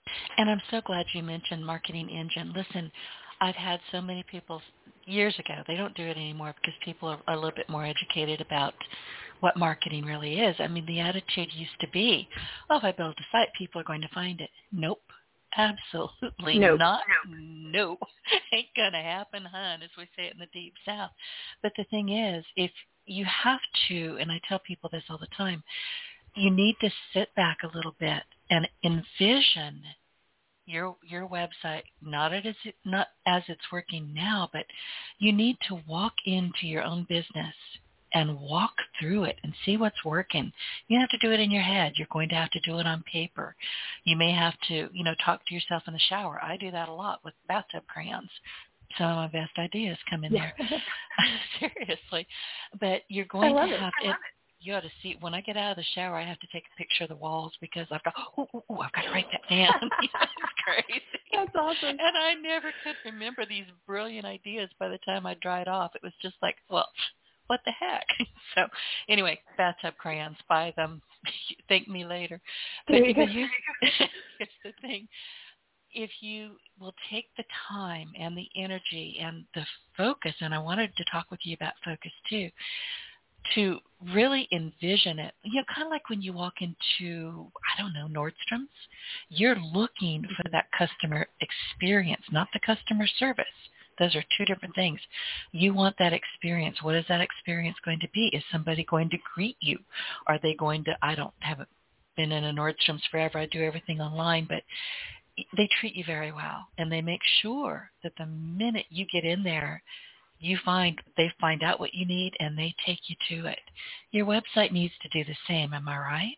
And I'm so glad you mentioned Marketing Engine. Listen, I've had so many people years ago, they don't do it anymore because people are a little bit more educated about what marketing really is. I mean, the attitude used to be, oh, if I build a site, people are going to find it. Nope. Absolutely Nope. not. No. Ain't going to happen, hun, as we say it in the Deep South. But the thing is, if you have to, and I tell people this all the time, you need to sit back a little bit and envision your your website, not as it, not as it's working now, but you need to walk into your own business and walk through it and see what's working. You have to do it in your head. You're going to have to do it on paper. You may have to, you know, talk to yourself in the shower. I do that a lot with bathtub crayons. Some of my best ideas come in Yeah. there. Seriously. But you're going I to love have it. it. You ought to see, when I get out of the shower, I have to take a picture of the walls because I've got, oh, oh, oh I've got to write that down. It's crazy. That's awesome. And I never could remember these brilliant ideas by the time I dried off. It was just like, well, what the heck? So anyway, bathtub crayons, buy them. Thank me later. But, There you but go. here's, here's the thing. If you will take the time and the energy and the focus, and I wanted to talk with you about focus too, to really envision it, you know, kind of like when you walk into, I don't know, Nordstrom's, you're looking for that customer experience, not the customer service. Those are two different things. You want that experience. What is that experience going to be? Is somebody going to greet you? Are they going to, I don't haven't been in a Nordstrom's forever. I do everything online, but they treat you very well, and they make sure that the minute you get in there, you find they find out what you need and they take you to it. Your website needs to do the same. Am I right?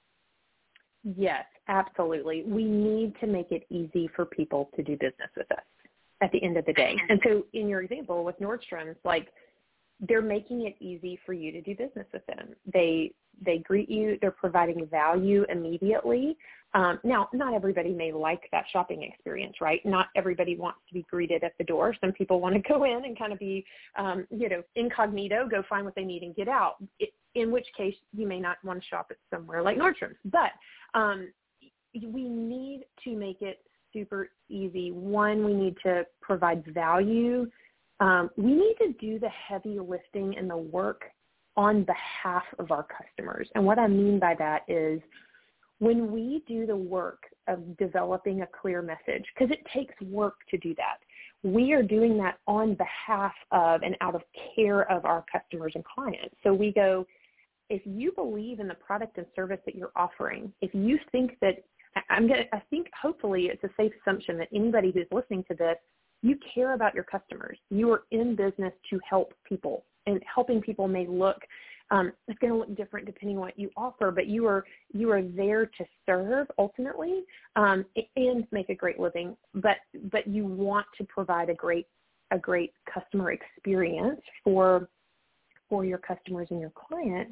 Yes, absolutely. We need to make it easy for people to do business with us at the end of the day. And so in your example with Nordstrom's, like, they're making it easy for you to do business with them. They they greet you. They're providing value immediately. Um, now, not everybody may like that shopping experience, right? Not everybody wants to be greeted at the door. Some people want to go in and kind of be, um, you know, incognito, go find what they need and get out, it, in which case you may not want to shop at somewhere like Nordstrom's. But um, we need to make it super easy. One, we need to provide value. Um, we need to do the heavy lifting and the work on behalf of our customers. And what I mean by that is when we do the work of developing a clear message, because it takes work to do that, we are doing that on behalf of and out of care of our customers and clients. So we go, if you believe in the product and service that you're offering, if you think that, I'm gonna, I think hopefully it's a safe assumption that anybody who's listening to this, you care about your customers. You are in business to help people, and helping people may look, um, it's going to look different depending on what you offer, but you are you are there to serve ultimately um, and make a great living. But but you want to provide a great a great customer experience for for your customers and your clients.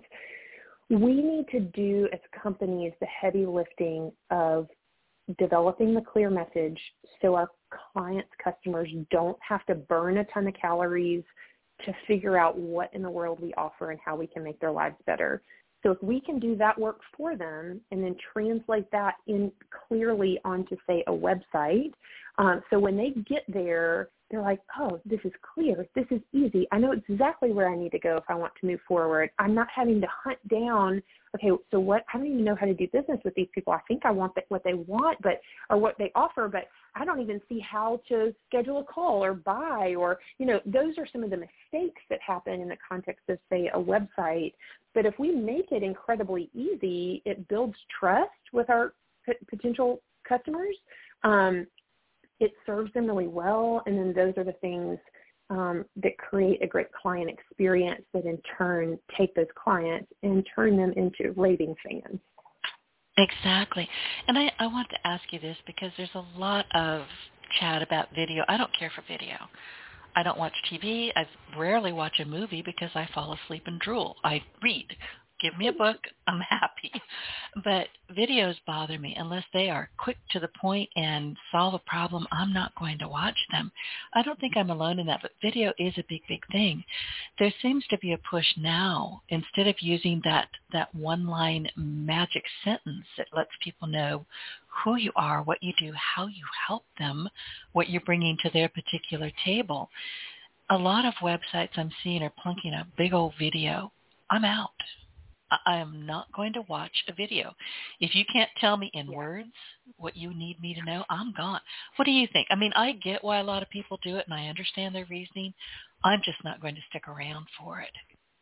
We need to do as companies the heavy lifting of developing the clear message so our clients, customers don't have to burn a ton of calories to figure out what in the world we offer and how we can make their lives better. So if we can do that work for them and then translate that in clearly onto, say, a website, um, so when they get there, they're like, oh, this is clear. This is easy. I know exactly where I need to go if I want to move forward. I'm not having to hunt down, okay, so what, I don't even know how to do business with these people. I think I want what they want, but, or what they offer, but I don't even see how to schedule a call or buy, or, you know, those are some of the mistakes that happen in the context of, say, a website. But if we make it incredibly easy, it builds trust with our p- potential customers. Um, it serves them really well, and then those are the things um, that create a great client experience that in turn take those clients and turn them into raving fans. Exactly. And I, I want to ask you this because there's a lot of chat about video. I don't care for video. I don't watch T V. I rarely watch a movie because I fall asleep and drool. I read. Give me a book. I'm happy. But videos bother me unless they are quick to the point and solve a problem. I'm not going to watch them. I don't think I'm alone in that, but video is a big, big thing. There seems to be a push now, instead of using that, that one-line magic sentence that lets people know who you are, what you do, how you help them, what you're bringing to their particular table. A lot of websites I'm seeing are plunking a big old video. I'm out. I am not going to watch a video. If you can't tell me in yeah. words what you need me to know, I'm gone. What do you think? I mean, I get why a lot of people do it, and I understand their reasoning. I'm just not going to stick around for it.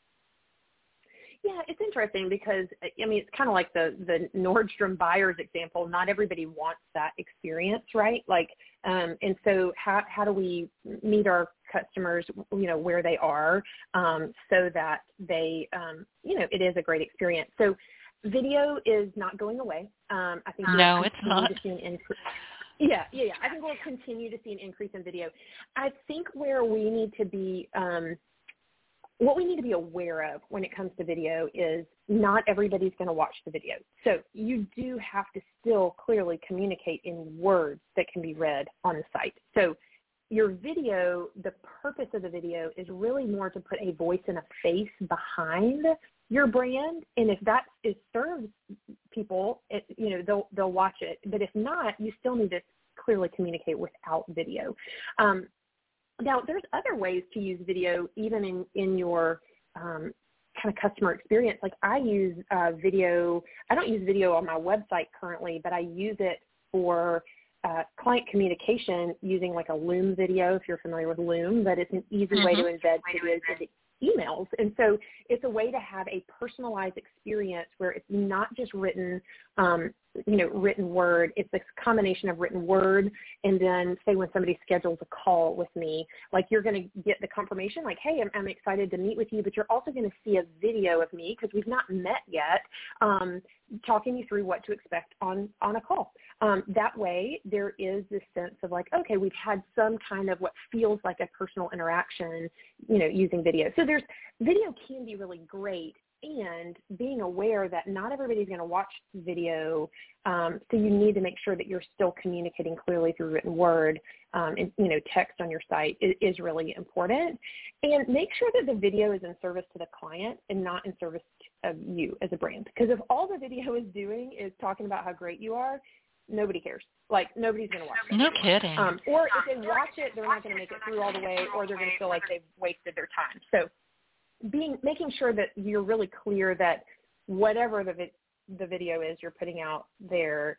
Yeah, it's interesting because, I mean, it's kind of like the, the Nordstrom buyers example. Not everybody wants that experience, right? Like, um, and so how, how do we meet our customers, you know, where they are um, so that they, um, you know, it is a great experience. So video is not going away. Um, I think no, it's not. To see an increase. Yeah, yeah, yeah. I think we'll continue to see an increase in video. I think where we need to be um, – what we need to be aware of when it comes to video is not everybody's going to watch the video. So you do have to still clearly communicate in words that can be read on the site. So your video, the purpose of the video is really more to put a voice and a face behind your brand. And if that is serves people, it, you know, they'll, they'll watch it. But if not, you still need to clearly communicate without video. Um, Now, there's other ways to use video even in, in your um, kind of customer experience. Like I use uh, video, I don't use video on my website currently, but I use it for uh, client communication using like a Loom video, if you're familiar with Loom, but it's an easy mm-hmm. way to embed videos into emails. And so it's a way to have a personalized experience where it's not just written, um, you know, written word. It's a combination of written word and then say when somebody schedules a call with me, like you're going to get the confirmation like, hey, I'm, I'm excited to meet with you, but you're also going to see a video of me because we've not met yet, um, talking you through what to expect on, on a call. Um, that way there is this sense of like, okay, we've had some kind of what feels like a personal interaction, you know, using video. So there's video can be really great. And being aware that not everybody's going to watch video, um, so you need to make sure that you're still communicating clearly through written word um, and, you know, text on your site is, is really important. And make sure that the video is in service to the client and not in service of you as a brand. Because if all the video is doing is talking about how great you are, nobody cares. Like, nobody's going to watch it. No kidding. Um, or if they watch it, they're not going to make it through all the way, or they're going to feel like they've wasted their time. So being making sure that you're really clear that whatever the vi- the video is you're putting out there,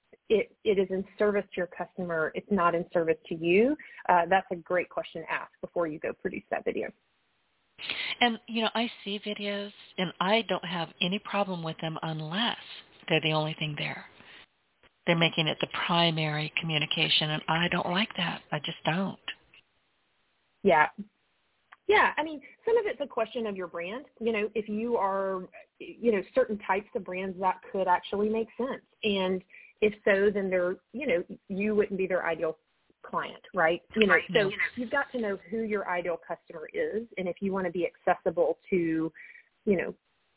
it it is in service to your customer. It's not in service to you. Uh, that's a great question to ask before you go produce that video. And, you know, I see videos, and I don't have any problem with them unless they're the only thing there. They're making it the primary communication, and I don't like that. I just don't. Yeah. Yeah, I mean, some of it's a question of your brand. You know, if you are, you know, certain types of brands that could actually make sense. And if so, then they're, you know, you wouldn't be their ideal client, right? You know, so you've got to know who your ideal customer is. And if you want to be accessible to, you know,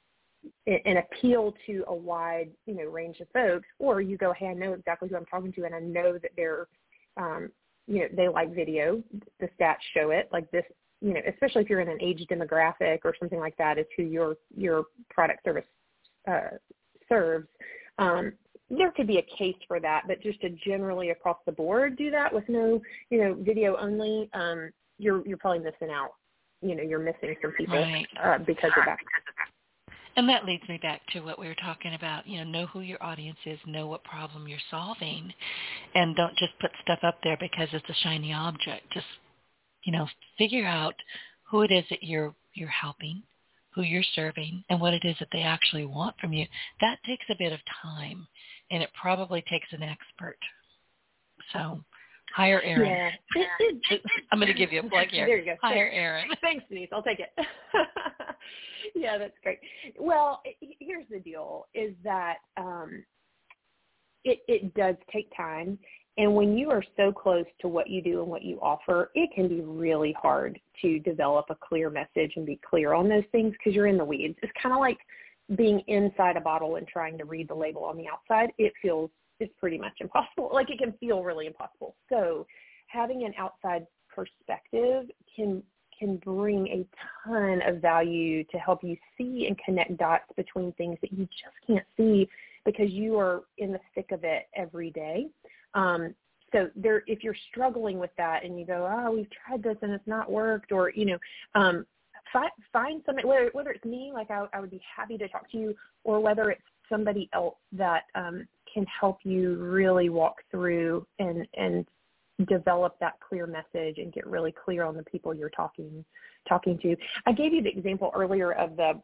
and appeal to a wide, you know, range of folks, or you go, hey, I know exactly who I'm talking to, and I know that they're, um, you know, they like video. The stats show it. Like this, you know, especially if you're in an age demographic or something like that, is who your your product service uh, serves. Um, there could be a case for that, but just to generally across the board do that with no, you know, video only, um, you're you're probably missing out. You know, you're missing some people right. uh, because of that. And that leads me back to what we were talking about. You know, know who your audience is, know what problem you're solving, and don't just put stuff up there because it's a shiny object. Just, you know, figure out who it is that you're you're helping, who you're serving, and what it is that they actually want from you. That takes a bit of time, and it probably takes an expert. So hire Erin. Yeah. I'm going to give you a plug here. There you go. Hire Erin. Thanks, Denise. I'll take it. Yeah, that's great. Well, here's the deal, is that um, it, it does take time. And when you are so close to what you do and what you offer, it can be really hard to develop a clear message and be clear on those things because you're in the weeds. It's kind of like being inside a bottle and trying to read the label on the outside, it feels it's pretty much impossible. Like it can feel really impossible. So having an outside perspective can can bring a ton of value to help you see and connect dots between things that you just can't see because you are in the thick of it every day. Um, so there, if you're struggling with that and you go, oh, we've tried this and it's not worked, or, you know, um, find, find somebody, whether, whether it's me, like I, I would be happy to talk to you, or whether it's somebody else that um, can help you really walk through and, and develop that clear message and get really clear on the people you're talking talking to. I gave you the example earlier of the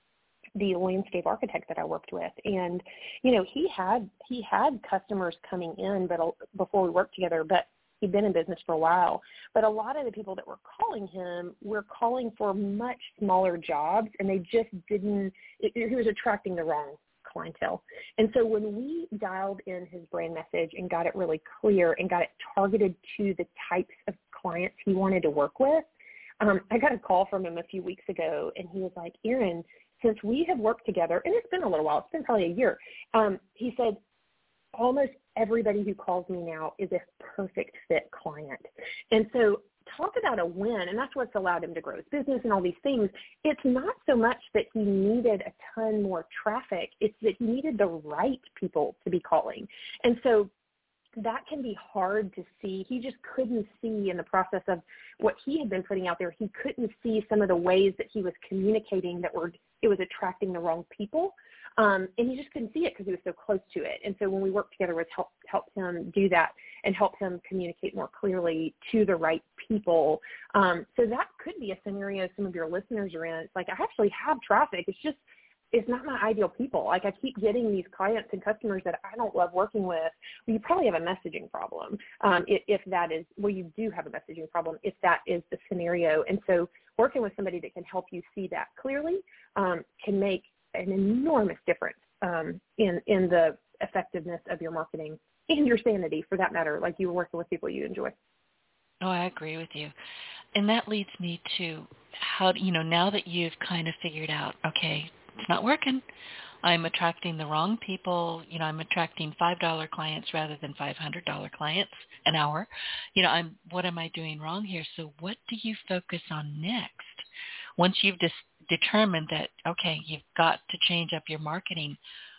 the landscape architect that I worked with, and you know he had he had customers coming in, but before we worked together, but he'd been in business for a while. But a lot of the people that were calling him were calling for much smaller jobs, and they just didn't. It, he was attracting the wrong clientele. And so when we dialed in his brand message and got it really clear and got it targeted to the types of clients he wanted to work with, um, I got a call from him a few weeks ago, and he was like, Erin, since we have worked together, and it's been a little while, it's been probably a year, um, he said, almost everybody who calls me now is a perfect fit client. And so talk about a win, and that's what's allowed him to grow his business and all these things. It's not so much that he needed a ton more traffic. It's that he needed the right people to be calling. And so that can be hard to see. He just couldn't see in the process of what he had been putting out there. He couldn't see some of the ways that he was communicating that were, it was attracting the wrong people. Um, and he just couldn't see it because he was so close to it. And so when we worked together, it helped, helped him do that and help him communicate more clearly to the right people. Um, so that could be a scenario some of your listeners are in. It's like, I actually have traffic. It's just, it's not my ideal people. Like I keep getting these clients and customers that I don't love working with. Well, you probably have a messaging problem. Um, if, if that is, well, you do have a messaging problem if that is the scenario. And so working with somebody that can help you see that clearly um, can make an enormous difference um, in, in the effectiveness of your marketing and your sanity, for that matter, like you were working with people you enjoy. Oh, I agree with you. And that leads me to how, you know, now that you've kind of figured out, okay, it's not working. I'm attracting the wrong people. You know, I'm attracting five dollar clients rather than five hundred dollar clients an hour. You know, I'm, what am I doing wrong here? So what do you focus on next? Once you've dis- determined that, okay, you've got to change up your marketing,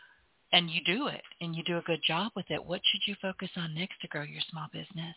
and you do it, and you do a good job with it, what should you focus on next to grow your small business?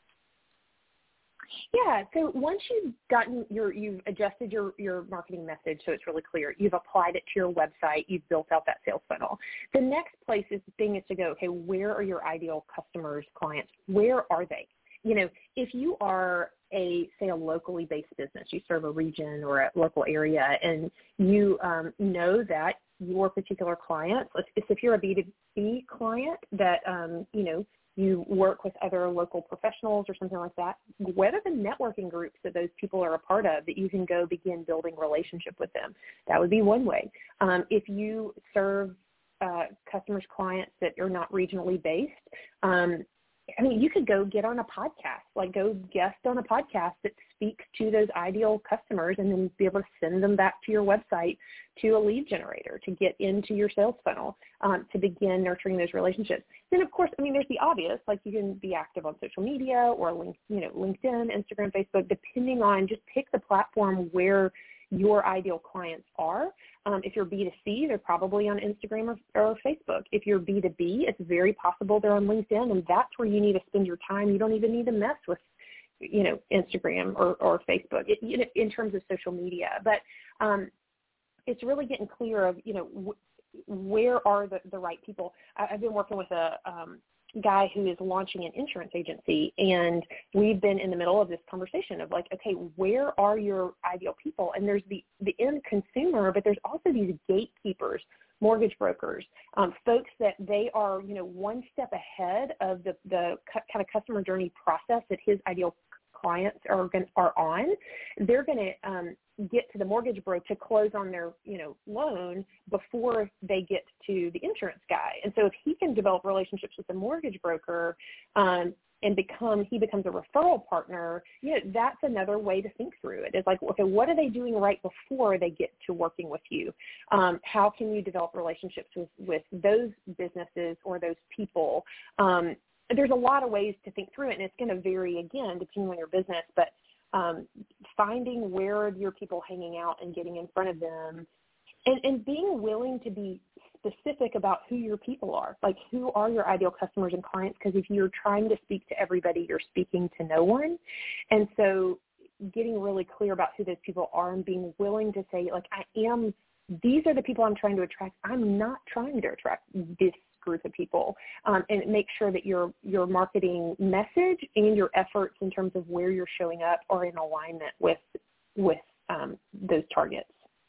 Yeah, so once you've gotten your, you've adjusted your, your marketing message so it's really clear, you've applied it to your website, you've built out that sales funnel. The next place is the thing is to go, okay, where are your ideal customers, clients? Where are they? You know, if you are a, say, a locally based business, you serve a region or a local area, and you um, know that your particular clients, if you're a B two B client that, um, you know, you work with other local professionals or something like that, what are the networking groups that those people are a part of that you can go begin building relationship with them? That would be one way. Um, if you serve uh, customers, clients that are not regionally based, um, I mean, you could go get on a podcast, like go guest on a podcast that speaks to those ideal customers and then be able to send them back to your website to a lead generator to get into your sales funnel um, to begin nurturing those relationships. Then, of course, I mean, there's the obvious, like you can be active on social media or link, you know, LinkedIn, Instagram, Facebook, depending on, just pick the platform where your ideal clients are. Um, if you're B two C, they're probably on Instagram or, or Facebook. If you're B two B, it's very possible they're on LinkedIn, and that's where you need to spend your time. You don't even need to mess with, you know, Instagram or, or Facebook it, you know, in terms of social media. But um, it's really getting clear of, you know, w- where are the, the right people. I, I've been working with a um, guy who is launching an insurance agency, and we've been in the middle of this conversation of like, okay, where are your ideal people? And there's the, the end consumer, but there's also these gatekeepers, mortgage brokers, um, folks that they are, you know, one step ahead of the, the cu- kind of customer journey process that his ideal clients are going are on. They're going to um, get to the mortgage broker to close on their, you know, loan before they get to the insurance guy. And so if he can develop relationships with the mortgage broker um, and become he becomes a referral partner, you know, that's another way to think through it. It's like, okay, what are they doing right before they get to working with you? Um, how can you develop relationships with, with those businesses or those people? Um, there's a lot of ways to think through it, and it's going to vary, again, depending on your business, but um, finding where are your people hanging out and getting in front of them, and, and being willing to be specific about who your people are, like who are your ideal customers and clients, because if you're trying to speak to everybody, you're speaking to no one. And so getting really clear about who those people are and being willing to say, like, I am, these are the people I'm trying to attract. I'm not trying to attract this group of people, um, and make sure that your your marketing message and your efforts in terms of where you're showing up are in alignment with with um, those targets.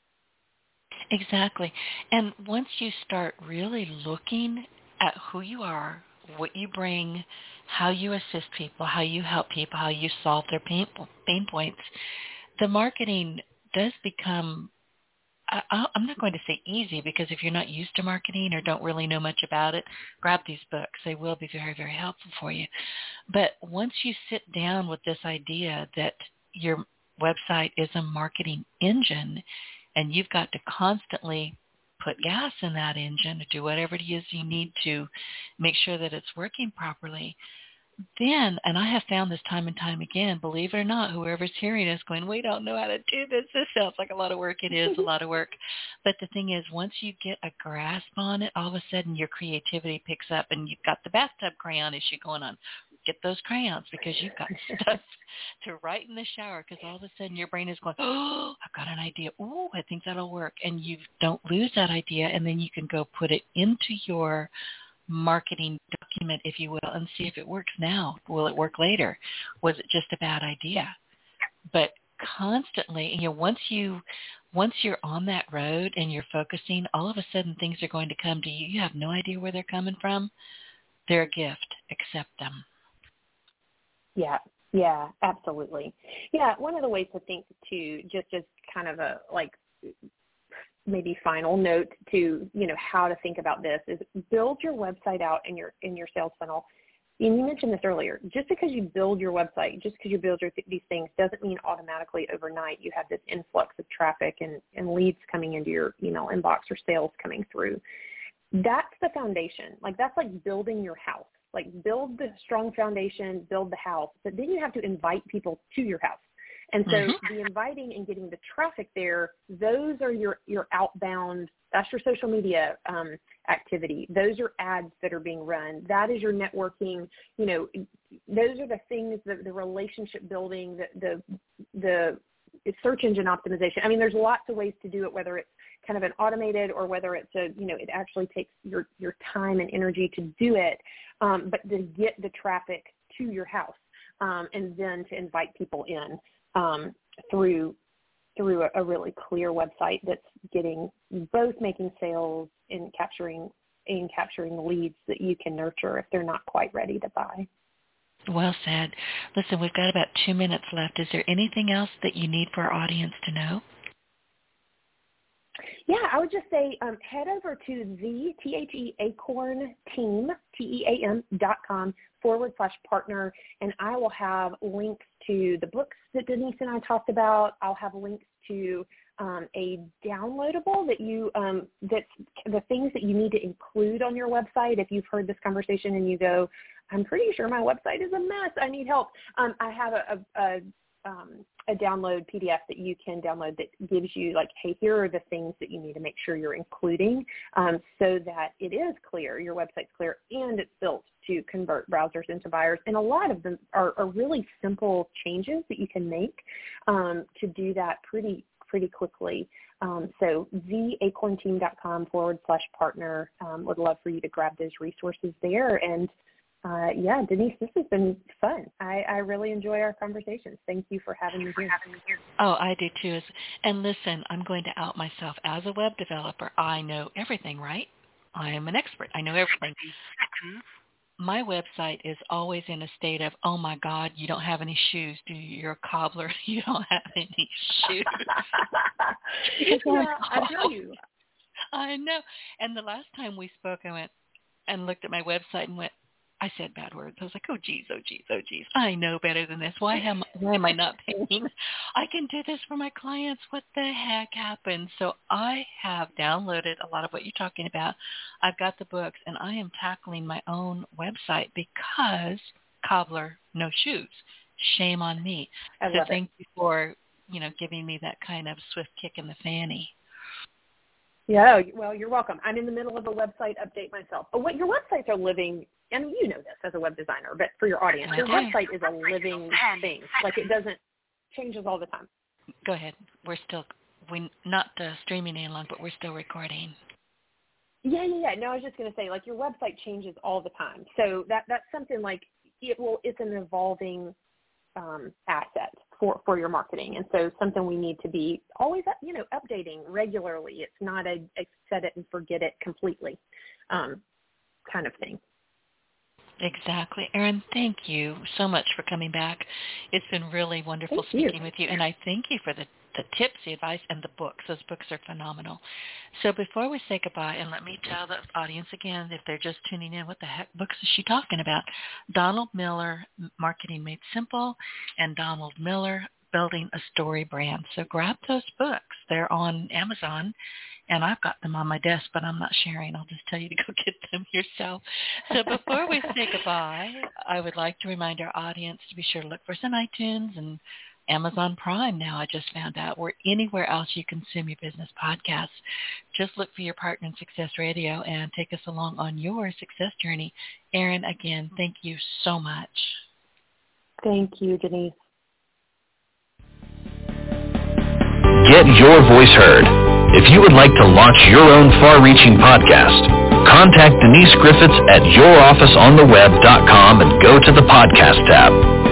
Exactly. And once you start really looking at who you are, what you bring, how you assist people, how you help people, how you solve their pain, pain points, the marketing does become, I, I'm not going to say easy, because if you're not used to marketing or don't really know much about it, grab these books. They will be very, very helpful for you. But once you sit down with this idea that your website is a marketing engine, and you've got to constantly put gas in that engine to do whatever it is you need to make sure that it's working properly, then, and I have found this time and time again, believe it or not, whoever's hearing us going, we don't know how to do this. This sounds like a lot of work. It is a lot of work. But the thing is, once you get a grasp on it, all of a sudden your creativity picks up, and you've got the bathtub crayon issue going on. Get those crayons, because you've got stuff to write in the shower, because all of a sudden your brain is going, oh, I've got an idea. Oh, I think that'll work. And you don't lose that idea, and then you can go put it into your marketing document, if you will, and see if it works now. Will it work later? Was it just a bad idea? But constantly, you know, once you once you're on that road and you're focusing, all of a sudden things are going to come to you. You have no idea where they're coming from. They're a gift. Accept them. Yeah, yeah, absolutely. Yeah, one of the ways to think too, just as kind of a like maybe final note to, you know, how to think about this, is build your website out in your in your sales funnel. And you mentioned this earlier. Just because you build your website, just because you build your, these things, doesn't mean automatically overnight you have this influx of traffic and, and leads coming into your email inbox or sales coming through. That's the foundation. Like, that's like building your house. Like, build the strong foundation, build the house, but then you have to invite people to your house. And so mm-hmm. the inviting and getting the traffic there, those are your, your outbound, that's your social media um, activity. Those are ads that are being run. That is your networking. You know, those are the things, the, the relationship building, the, the, the search engine optimization. I mean, there's lots of ways to do it, whether it's kind of an automated or whether it's a, you know, it actually takes your, your time and energy to do it, um, but to get the traffic to your house um, and then to invite people in um, through through a, a really clear website that's getting both making sales and capturing and capturing leads that you can nurture if they're not quite ready to buy. Well said. Listen, we've got about two minutes left. Is there anything else that you need for our audience to know? Yeah, I would just say um, head over to the T H E Acorn team, T E A M dot com forward slash partner, and I will have links to the books that Denise and I talked about. I'll have links to um, a downloadable that you, um, that's the things that you need to include on your website. If you've heard this conversation and you go, I'm pretty sure my website is a mess, I need help. Um, I have a, a, a Um, a download P D F that you can download that gives you like, hey, here are the things that you need to make sure you're including um, so that it is clear, your website's clear, and it's built to convert browsers into buyers. And a lot of them are, are really simple changes that you can make um, to do that pretty pretty quickly. Um, so the acorn team dot com forward slash partner. Um, would love for you to grab those resources there. And Uh, yeah, Denise, this has been fun. I, I really enjoy our conversations. Thank you for having me here. Oh, I do too. And listen, I'm going to out myself. As a web developer, I know everything, right? I am an expert. I know everything. My website is always in a state of, oh, my God, you don't have any shoes, do you? You're a cobbler. You don't have any shoes. Yeah, I feel you. I know. And the last time we spoke, I went and looked at my website and went, I said bad words. I was like, oh, geez, oh, geez, oh, geez. I know better than this. Why am, why am I not paying? I can do this for my clients. What the heck happened? So I have downloaded a lot of what you're talking about. I've got the books, and I am tackling my own website because cobbler, no shoes. Shame on me. I so love thank it. you for, you know, giving me that kind of swift kick in the fanny. Yeah, well, you're welcome. I'm in the middle of a website update myself. Oh, what your websites are living, and you know this as a web designer, but for your audience, I your do. website is a living thing. Like it doesn't changes all the time. Go ahead. We're still we not uh, streaming any longer, but we're still recording. Yeah, yeah, yeah. No, I was just going to say, like your website changes all the time. So that that's something like it will. It's an evolving um, asset for, for your marketing. And so something we need to be always, you know, updating regularly. It's not a, a set it and forget it completely um, kind of thing. Exactly. Erin, thank you so much for coming back. It's been really wonderful Thank speaking you. with you. And I thank you for the, the tips, the advice, and the books. Those books are phenomenal. So before we say goodbye, and let me tell the audience again, if they're just tuning in, what the heck books is she talking about? Donald Miller, Marketing Made Simple, and Donald Miller, Building a Story Brand. So grab those books. They're on Amazon. And I've got them on my desk, but I'm not sharing. I'll just tell you to go get them yourself. So before we say goodbye, I would like to remind our audience to be sure to look for us on iTunes and Amazon Prime now, I just found out, or anywhere else you consume your business podcasts. Just look for your Partner in Success Radio and take us along on your success journey. Erin, again, thank you so much. Thank you, Denise. Get your voice heard. If you would like to launch your own far-reaching podcast, contact Denise Griffiths at your office on the web dot com and go to the podcast tab.